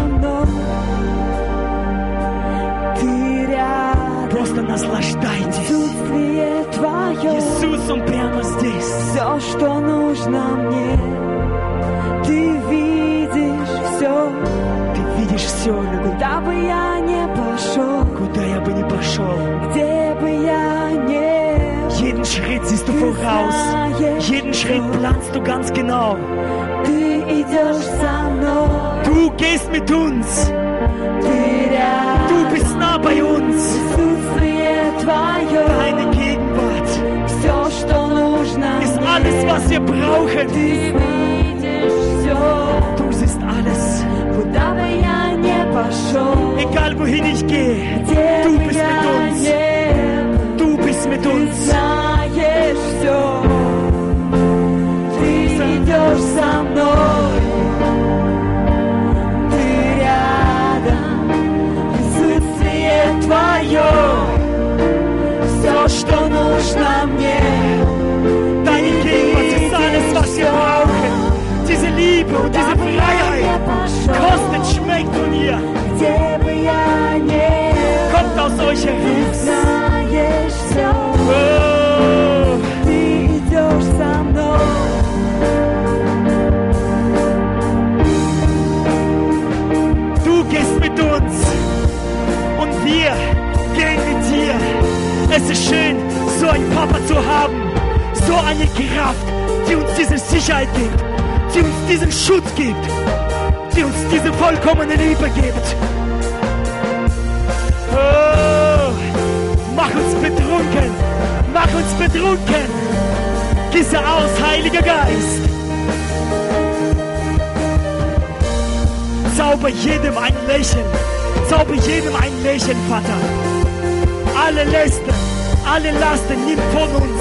Просто наслаждайтесь. Иисус, Он прямо здесь. Все, что нужно мне, ты видишь все. Ты видишь все, любовь. Куда бы я не пошел, Куда я бы не пошел, где бы я не был, jeden Schritt siehst du voraus. Jeden Schritt planst du ganz genau. ты идешь со мной. Du gehst mit uns. Ты рядом, Du bist nah bei uns. присутствие твое, Deine Gegenwart все, что нужно ist мне, alles, was wir brauchen. ты видишь все. Du siehst alles. Куда бы я не пошел, Egal wohin ich gehe, где du бы bist я mit uns. не был, Du bist mit ты uns. знаешь все. Ты идешь со мной, ты рядом, присутствие твое, все, что нужно мне. Deine Gegenwart ist alles, was wir brauchen. Diese Liebe und diese Freiheit kostet, schmeckt von ihr. Где бы я не был, Kommt aus euch ты heraus. знаешь все. Oh, Ты идешь со мной. du gehst mit uns und wir gehen mit dir. Es ist schön, so einen Papa zu haben, so eine Kraft, die uns diese Sicherheit gibt, die uns diesen Schutz gibt, die uns diese vollkommene Liebe gibt. Oh, mach uns betrunken, mach uns betrunken. Gieße aus, Heiliger Geist. Zauber jedem ein Lächeln, zauber jedem ein Lächeln, Vater. Alle Lasten, alle Lasten nimm von uns.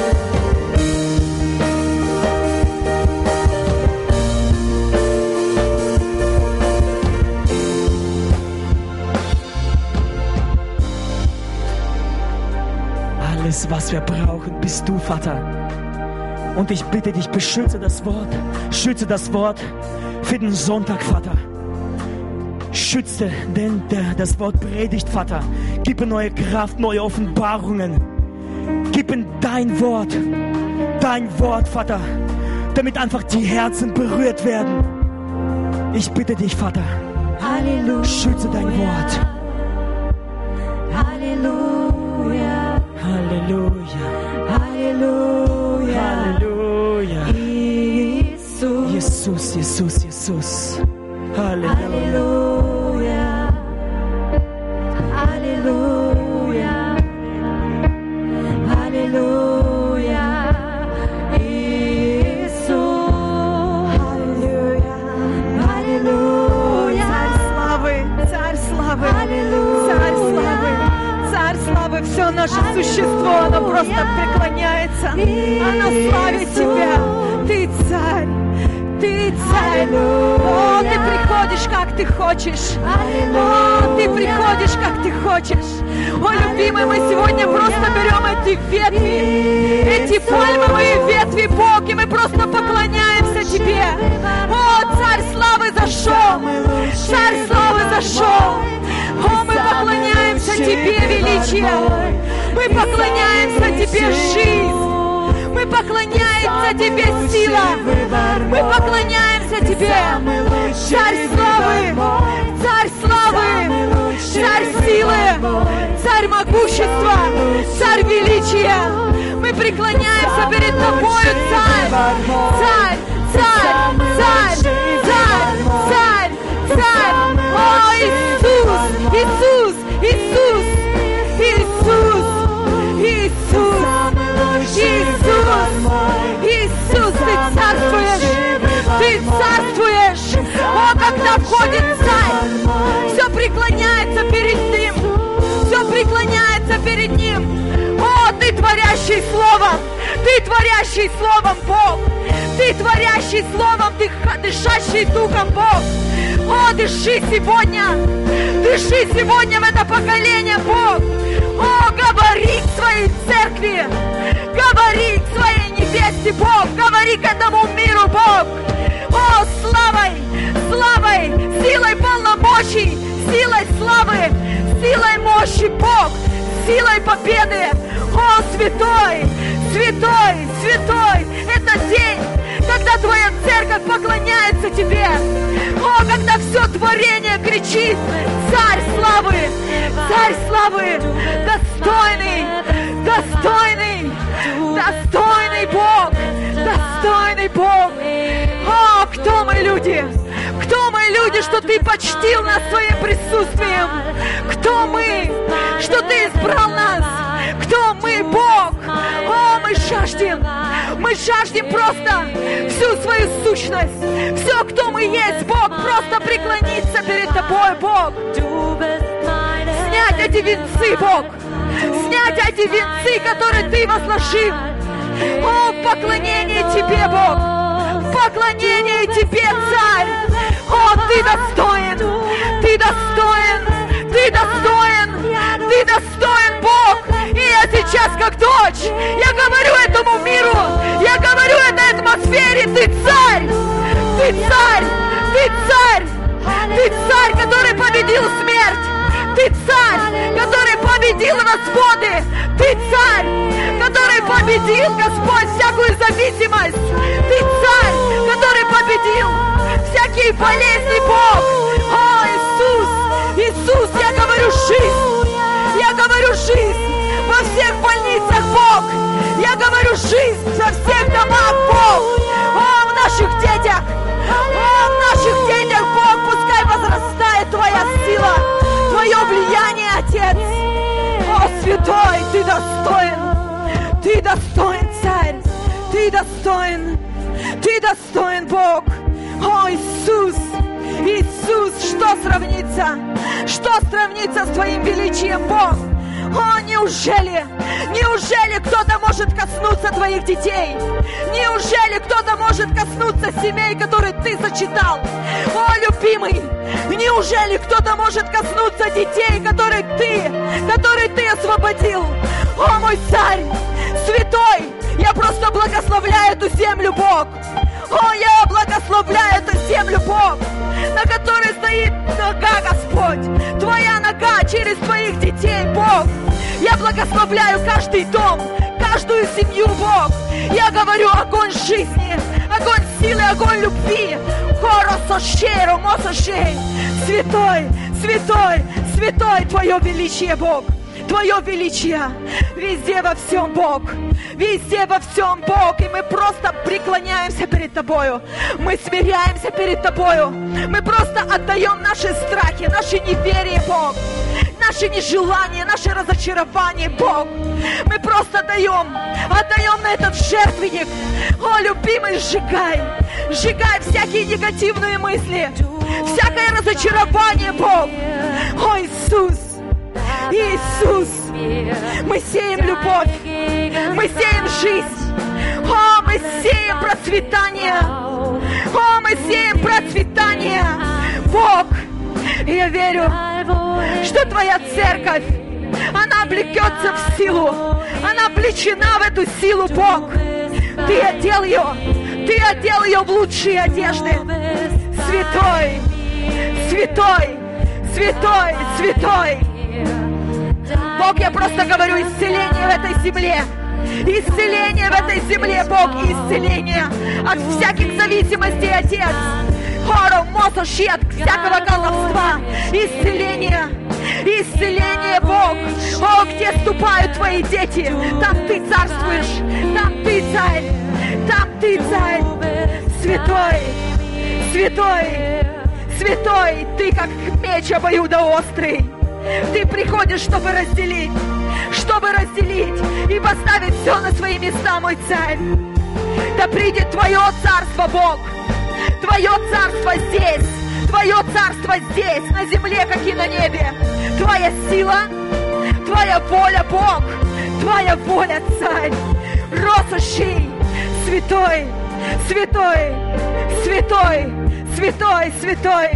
Alles, was wir brauchen, bist du, Vater. Und ich bitte dich, beschütze das Wort, schütze das Wort für den Sonntag, Vater. Schütze denn der, das Wort predigt, Vater. Gib ihm neue Kraft, neue Offenbarungen. Gib ihm dein Wort, dein Wort, Vater, damit einfach die Herzen berührt werden. Ich bitte dich, Vater, Halleluja. schütze dein Wort. Halleluja. Halleluja, Halleluja. Halleluja. Jesus. Jesus, Jesus, Jesus. Halleluja. Halleluja. Halleluja. Halleluja. Jesus. Halleluja. Halleluja. Царь славы, Царь славы, Аллилуйя. Царь славы, Царь славы, все наше существо, оно просто преклоняется, оно славит Тебя, Ты Царь, Ты Царь, о, Ты приходишь, как Ты хочешь, о, Ты приходишь, как Ты хочешь, о, любимый, мы сегодня просто берем эти ветви, эти пальмовые ветви, Бог, и мы просто поклоняемся Тебе, о, Царь славы зашел, Царь славы зашел. О, мы поклоняемся Тебе, величие. Мы поклоняемся Тебе, жизнь. Мы поклоняемся Тебе, сила. Мы поклоняемся Тебе, Царь славы, Царь славы, Царь силы, Царь могущества, Царь величия. Мы преклоняемся перед Тобою, Царь, Царь, Царь, Царь, Царь, Царь, Царь. О, Иисус, Иисус, Иисус, Иисус, Иисус, Иисус, Иисус, Ты царствуешь, Ты царствуешь. О, когда входит Царь, все преклоняется перед Ним, все преклоняется перед Ним. О, Ты творящий Словом, Ты творящий Словом, Бог, Ты творящий Словом, Ты дышащий Духом, Бог. О, дыши сегодня, дыши сегодня в это поколение, Бог. О, говори к своей церкви, говори к своей невесте, Бог, говори к этому миру, Бог. О, славой, славой, силой полномочий, силой славы, силой мощи, Бог, силой победы. О, святой, святой, святой, это день, когда Твоя церковь поклоняется Тебе. О, когда все творение кричит: Царь славы, Царь славы, достойный, достойный, достойный Бог, достойный Бог. О, кто мы люди? Кто мы люди, что Ты почтил нас своим присутствием? Кто мы, что Ты избрал нас? Кто мы, Бог? О, мы жаждем, мы жаждем просто всю свою сущность, все, кто мы есть, Бог, просто преклониться перед Тобой, Бог. Снять эти венцы, Бог, снять эти венцы, которые Ты возложил. О, в поклонении Тебе, Бог, в поклонении Тебе, Царь. О, Ты достоин, Ты достоин, Ты достоин, Ты достоин, Бог. И я сейчас, как дочь, я говорю этому миру, я говорю этой атмосфере: Ты царь, Ты царь, Ты царь, Ты царь, который победил смерть, Ты царь, который победил разводы, Ты царь, который победил, Господь, всякую зависимость, Ты царь, который победил всякие болезни, Бог. О, Иисус, Иисус, я говорю жизнь, я говорю жизнь во всех больницах, Бог. Я говорю жизнь во всех домах, Бог. О, в наших детях, о, в наших детях, Бог, пускай возрастает Твоя сила, Твое влияние, Отец. О, Святой, Ты достоин, Ты достоин, Царь, Ты достоин, Ты достоин, Бог. О, Иисус, Иисус, что сравнится, что сравнится с Твоим величием, Бог? О, неужели, неужели кто-то может коснуться Твоих детей? Неужели кто-то может коснуться семей, которые Ты зачитал? О, любимый, неужели кто-то может коснуться детей, которые Ты, которые Ты освободил? О, мой Царь, Святой, я просто благословляю эту землю, Бог. О, я благословляю эту землю, Бог, на которой стоит нога, Господь, Твоя нога через Твоих детей, Бог. Я благословляю каждый дом, каждую семью, Бог. Я говорю: огонь жизни, огонь силы, огонь любви. Хоросошеро, мосошей. Святой, святой, святой Твое величие, Бог. Твое величие везде во всем, Бог. Везде во всем, Бог. И мы просто преклоняемся перед Тобою. Мы смиряемся перед Тобою. Мы просто отдаем наши страхи, наши неверие, Бог. Наши нежелания, наши разочарования, Бог. Мы просто отдаем, отдаем на этот жертвенник. О, любимый, сжигай. Сжигай всякие негативные мысли, всякое разочарование, Бог. О, Иисус. Иисус, мы сеем любовь, мы сеем жизнь, о, мы сеем процветание, о, мы сеем процветание, Бог. И я верю, что Твоя церковь, она облекется в силу, она облечена в эту силу, Бог. Ты одел ее, Ты одел ее в лучшие одежды. Святой, святой, святой, святой. Бог, я просто говорю: исцеление в этой земле. Исцеление в этой земле, Бог. Исцеление от всяких зависимостей, Отец. Хоро, мосоши, от всякого колдовства. Исцеление. Исцеление, Бог. О, где ступают Твои дети, там Ты царствуешь. Там Ты царь. Там Ты царь. Святой. Святой. Святой. Ты как меч обоюдоострый. Ты приходишь, чтобы разделить, чтобы разделить и поставить все на свои места, мой Царь. Да придет Твое царство, Бог. Твое царство здесь, Твое царство здесь, на земле, как и на небе. Твоя сила, Твоя воля, Бог. Твоя воля, Царь. Росоши, святой, святой, святой, святой, святой.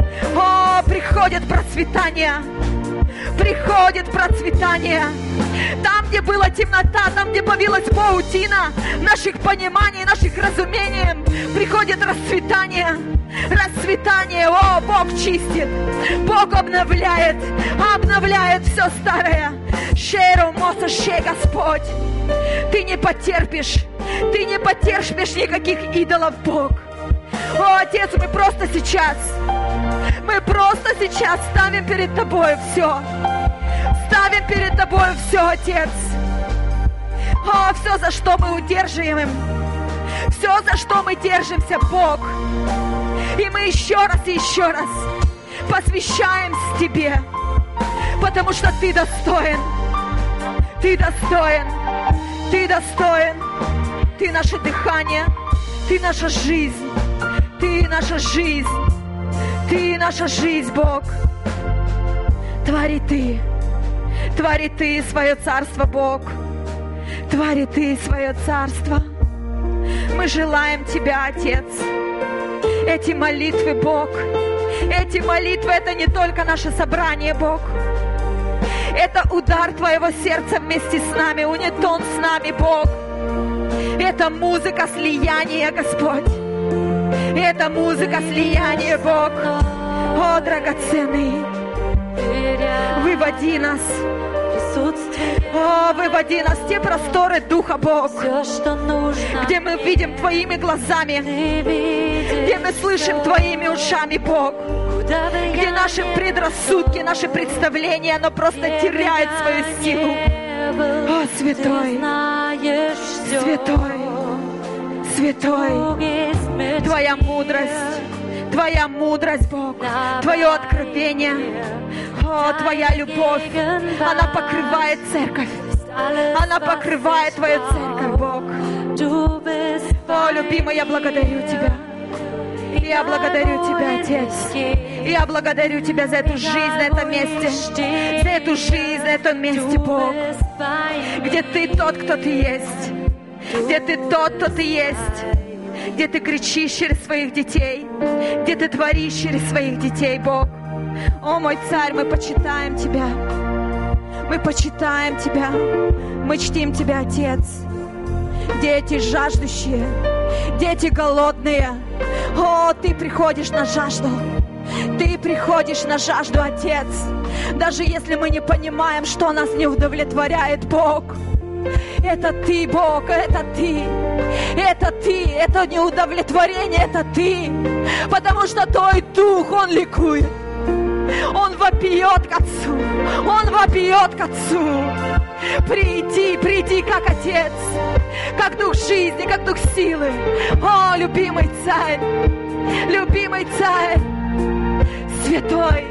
О, приходит процветание. Приходит процветание. Там, где была темнота, там, где появилась паутина наших пониманий, наших разумений, приходит расцветание. Расцветание. О, Бог чистит. Бог обновляет. Обновляет все старое. Шеру моса ше, Господь. Ты не потерпишь. Ты не потерпишь никаких идолов, Бог. О, Отец, мы просто сейчас, мы просто сейчас ставим перед Тобой все. Ставим перед Тобой все, Отец. О, все, за что мы удерживаем. Все, за что мы держимся, Бог. И мы еще раз и еще раз посвящаемся Тебе, потому что Ты достоин. Ты достоин. Ты достоин. Ты наше дыхание. Ты наша жизнь. Ты наша жизнь. Ты наша жизнь, Бог. Твори Ты. Твори Ты свое царство, Бог. Твори Ты свое царство. Мы желаем Тебя, Отец. Эти молитвы, Бог. Эти молитвы — это не только наше собрание, Бог. Это удар Твоего сердца вместе с нами, унитон с нами, Бог. Это музыка слияния, Господь. Это музыка слияния, Бог. О, драгоценный, выводи нас. О, выводи нас в те просторы Духа, Бог, где мы видим Твоими глазами, где мы слышим Твоими ушами, Бог, где наши предрассудки, наши представления, оно просто теряет свою силу. О, Святой, Святой, Святой, Твоя мудрость, Твоя мудрость, Бог, Твое откровение, о, Твоя любовь, она покрывает церковь, она покрывает Твою церковь, Бог. О, любимый, я благодарю Тебя. Я благодарю Тебя, Отец. Я благодарю Тебя за эту жизнь на этом месте, за эту жизнь на этом месте, Бог, где Ты тот, кто Ты есть, где Ты тот, кто Ты есть, где Ты кричишь через своих детей, где Ты творишь через своих детей, Бог. О, мой Царь, мы почитаем Тебя, мы почитаем Тебя, мы чтим Тебя, Отец. Дети жаждущие, дети голодные, о, Ты приходишь на жажду, Ты приходишь на жажду, Отец. Даже если мы не понимаем, что нас не удовлетворяет, Бог, это Ты, Бог, это Ты, это Ты, это не удовлетворение, это Ты, потому что Твой Дух, Он ликует, Он вопиет к Отцу, Он вопиет к Отцу. Приди, приди, как Отец, как Дух жизни, как Дух силы. О, любимый Царь, любимый Царь, Святой,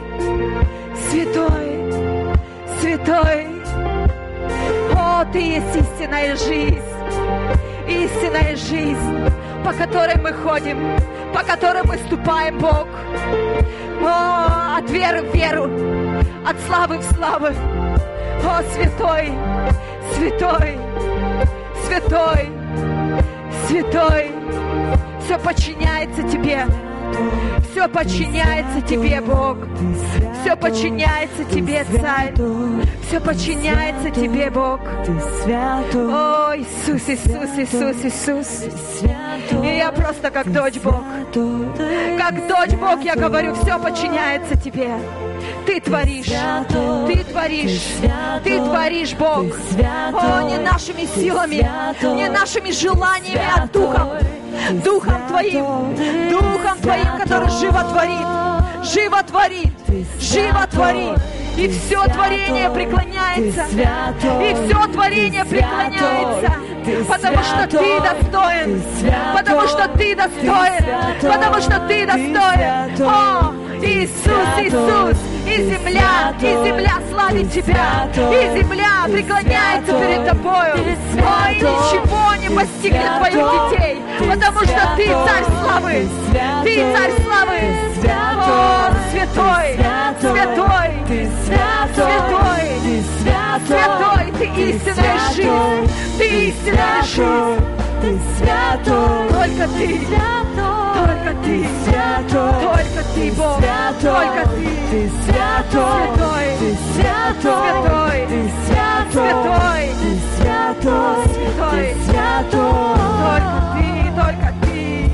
Святой, Святой. О, Ты есть истинная жизнь, истинная жизнь, по которой мы ходим, по которой мы ступаем, Бог. О, от веры в веру, от славы в славу. О, Святой, Святой, Святой, Святой. Все подчиняется Тебе. Все подчиняется Тебе, Бог. Все подчиняется Тебе, Царь. Все подчиняется Тебе, Бог. О, Иисус, Иисус, Иисус, Иисус. И я просто как дочь, Бог. Как дочь, Бог, я говорю, все подчиняется Тебе. Ты творишь, Ты творишь, Ты творишь, Бог. О, не нашими силами, не нашими желаниями, а Духом. Духом Твоим, Духом Твоим, который животворит, животворит, животворит. И все творение преклоняется, и все творение преклоняется, потому что Ты достоин, потому что Ты достоин, потому что Ты достоин. О, Иисус, Иисус, и земля, и земля славит Тебя, и земля преклоняется перед Тобою. О, и ничего не постигнет Твоих детей, потому что Ты Царь славы, Ты Царь славы. О, Святой, Святой, Святой, Святой, Ты истинная жизнь, Ты истинная жизнь. Только Ты, только Ты, святой, только Ты, Бог, святой, только Ты, Ты святой, святой, Ты святой, святой, Ты святой, святой, Ты святой, святой, Ты святой, только Ты, только Ты.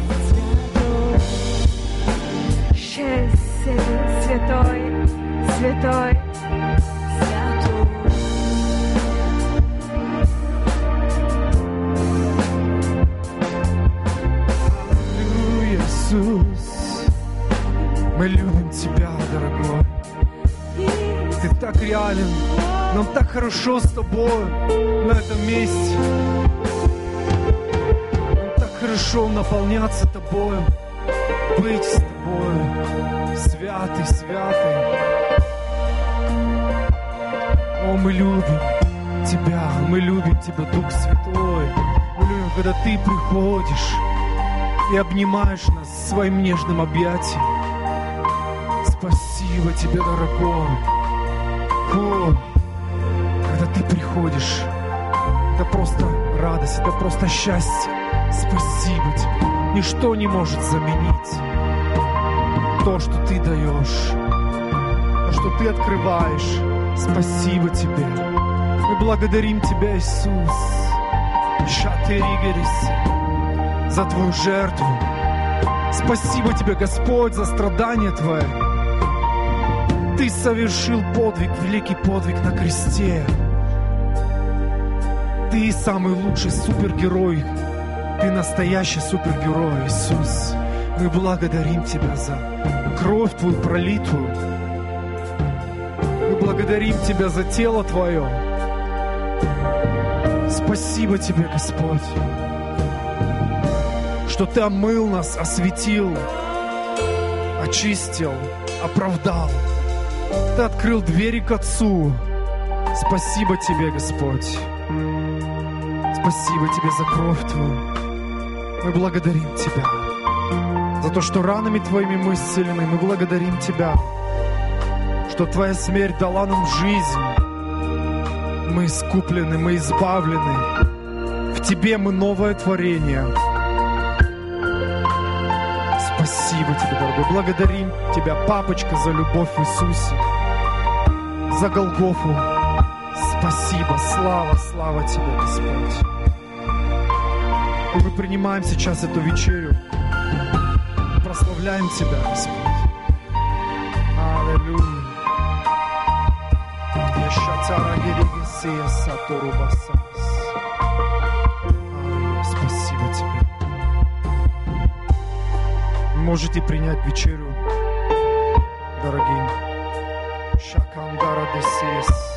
Счастье, святой, святой. Аллилуйя, Иисус. Мы любим Тебя, дорогой. Ты так реален. Нам так хорошо с Тобой на этом месте. Нам так хорошо наполняться Тобою, быть с Тобою. Святый, святый. О, мы любим Тебя, мы любим Тебя, Дух Святой. Мы любим, когда Ты приходишь и обнимаешь нас своим нежным объятием. Спасибо Тебе, дорогой. О, когда Ты приходишь, это просто радость, это просто счастье. Спасибо Тебе. Ничто не может заменить то, что Ты даешь, то, что Ты открываешь. Спасибо Тебе. Мы благодарим Тебя, Иисус, за Твою жертву. Спасибо Тебе, Господь, за страдания Твои. Ты совершил подвиг, великий подвиг на кресте. Ты самый лучший супергерой. Ты настоящий супергерой, Иисус. Мы благодарим Тебя за кровь Твою пролитую. Мы благодарим Тебя за тело Твое. Спасибо Тебе, Господь, что Ты омыл нас, осветил, очистил, оправдал. Ты открыл двери к Отцу. Спасибо Тебе, Господь. Спасибо Тебе за кровь Твою. Мы благодарим Тебя за то, что ранами Твоими мы исцелены. Мы благодарим Тебя, что Твоя смерть дала нам жизнь. Мы искуплены, мы избавлены. В Тебе мы новое творение. Спасибо Тебе, дорогой. Благодарим Тебя, Папочка, за любовь в Иисусе, за Голгофу. Спасибо, слава, слава Тебе, Господь. И мы принимаем сейчас эту вечерю. Прославляем Тебя, Господь. Аллилуйя. Спасибо Тебе. Можете принять вечерю, дорогие. Шакандара десес.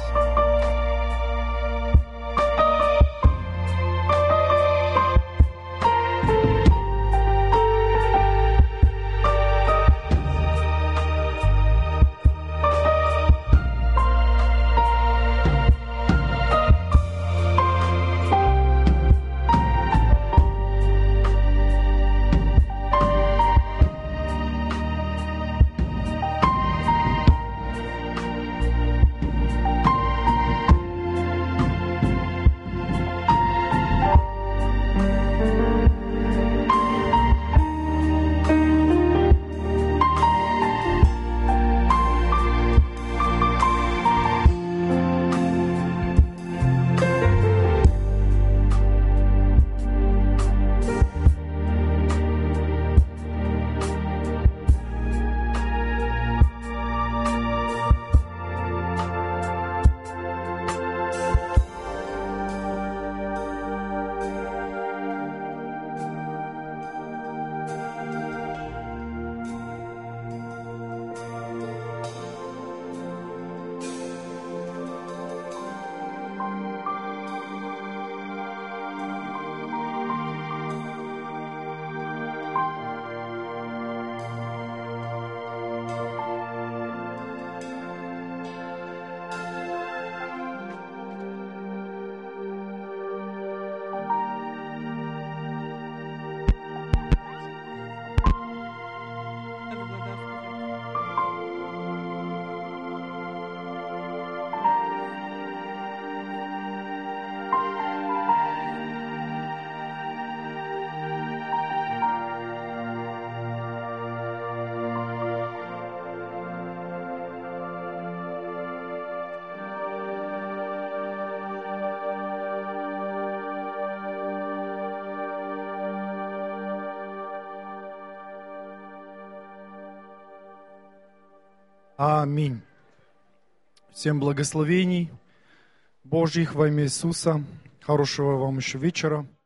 Аминь. Всем благословений Божьих во имя Иисуса. Хорошего вам еще вечера.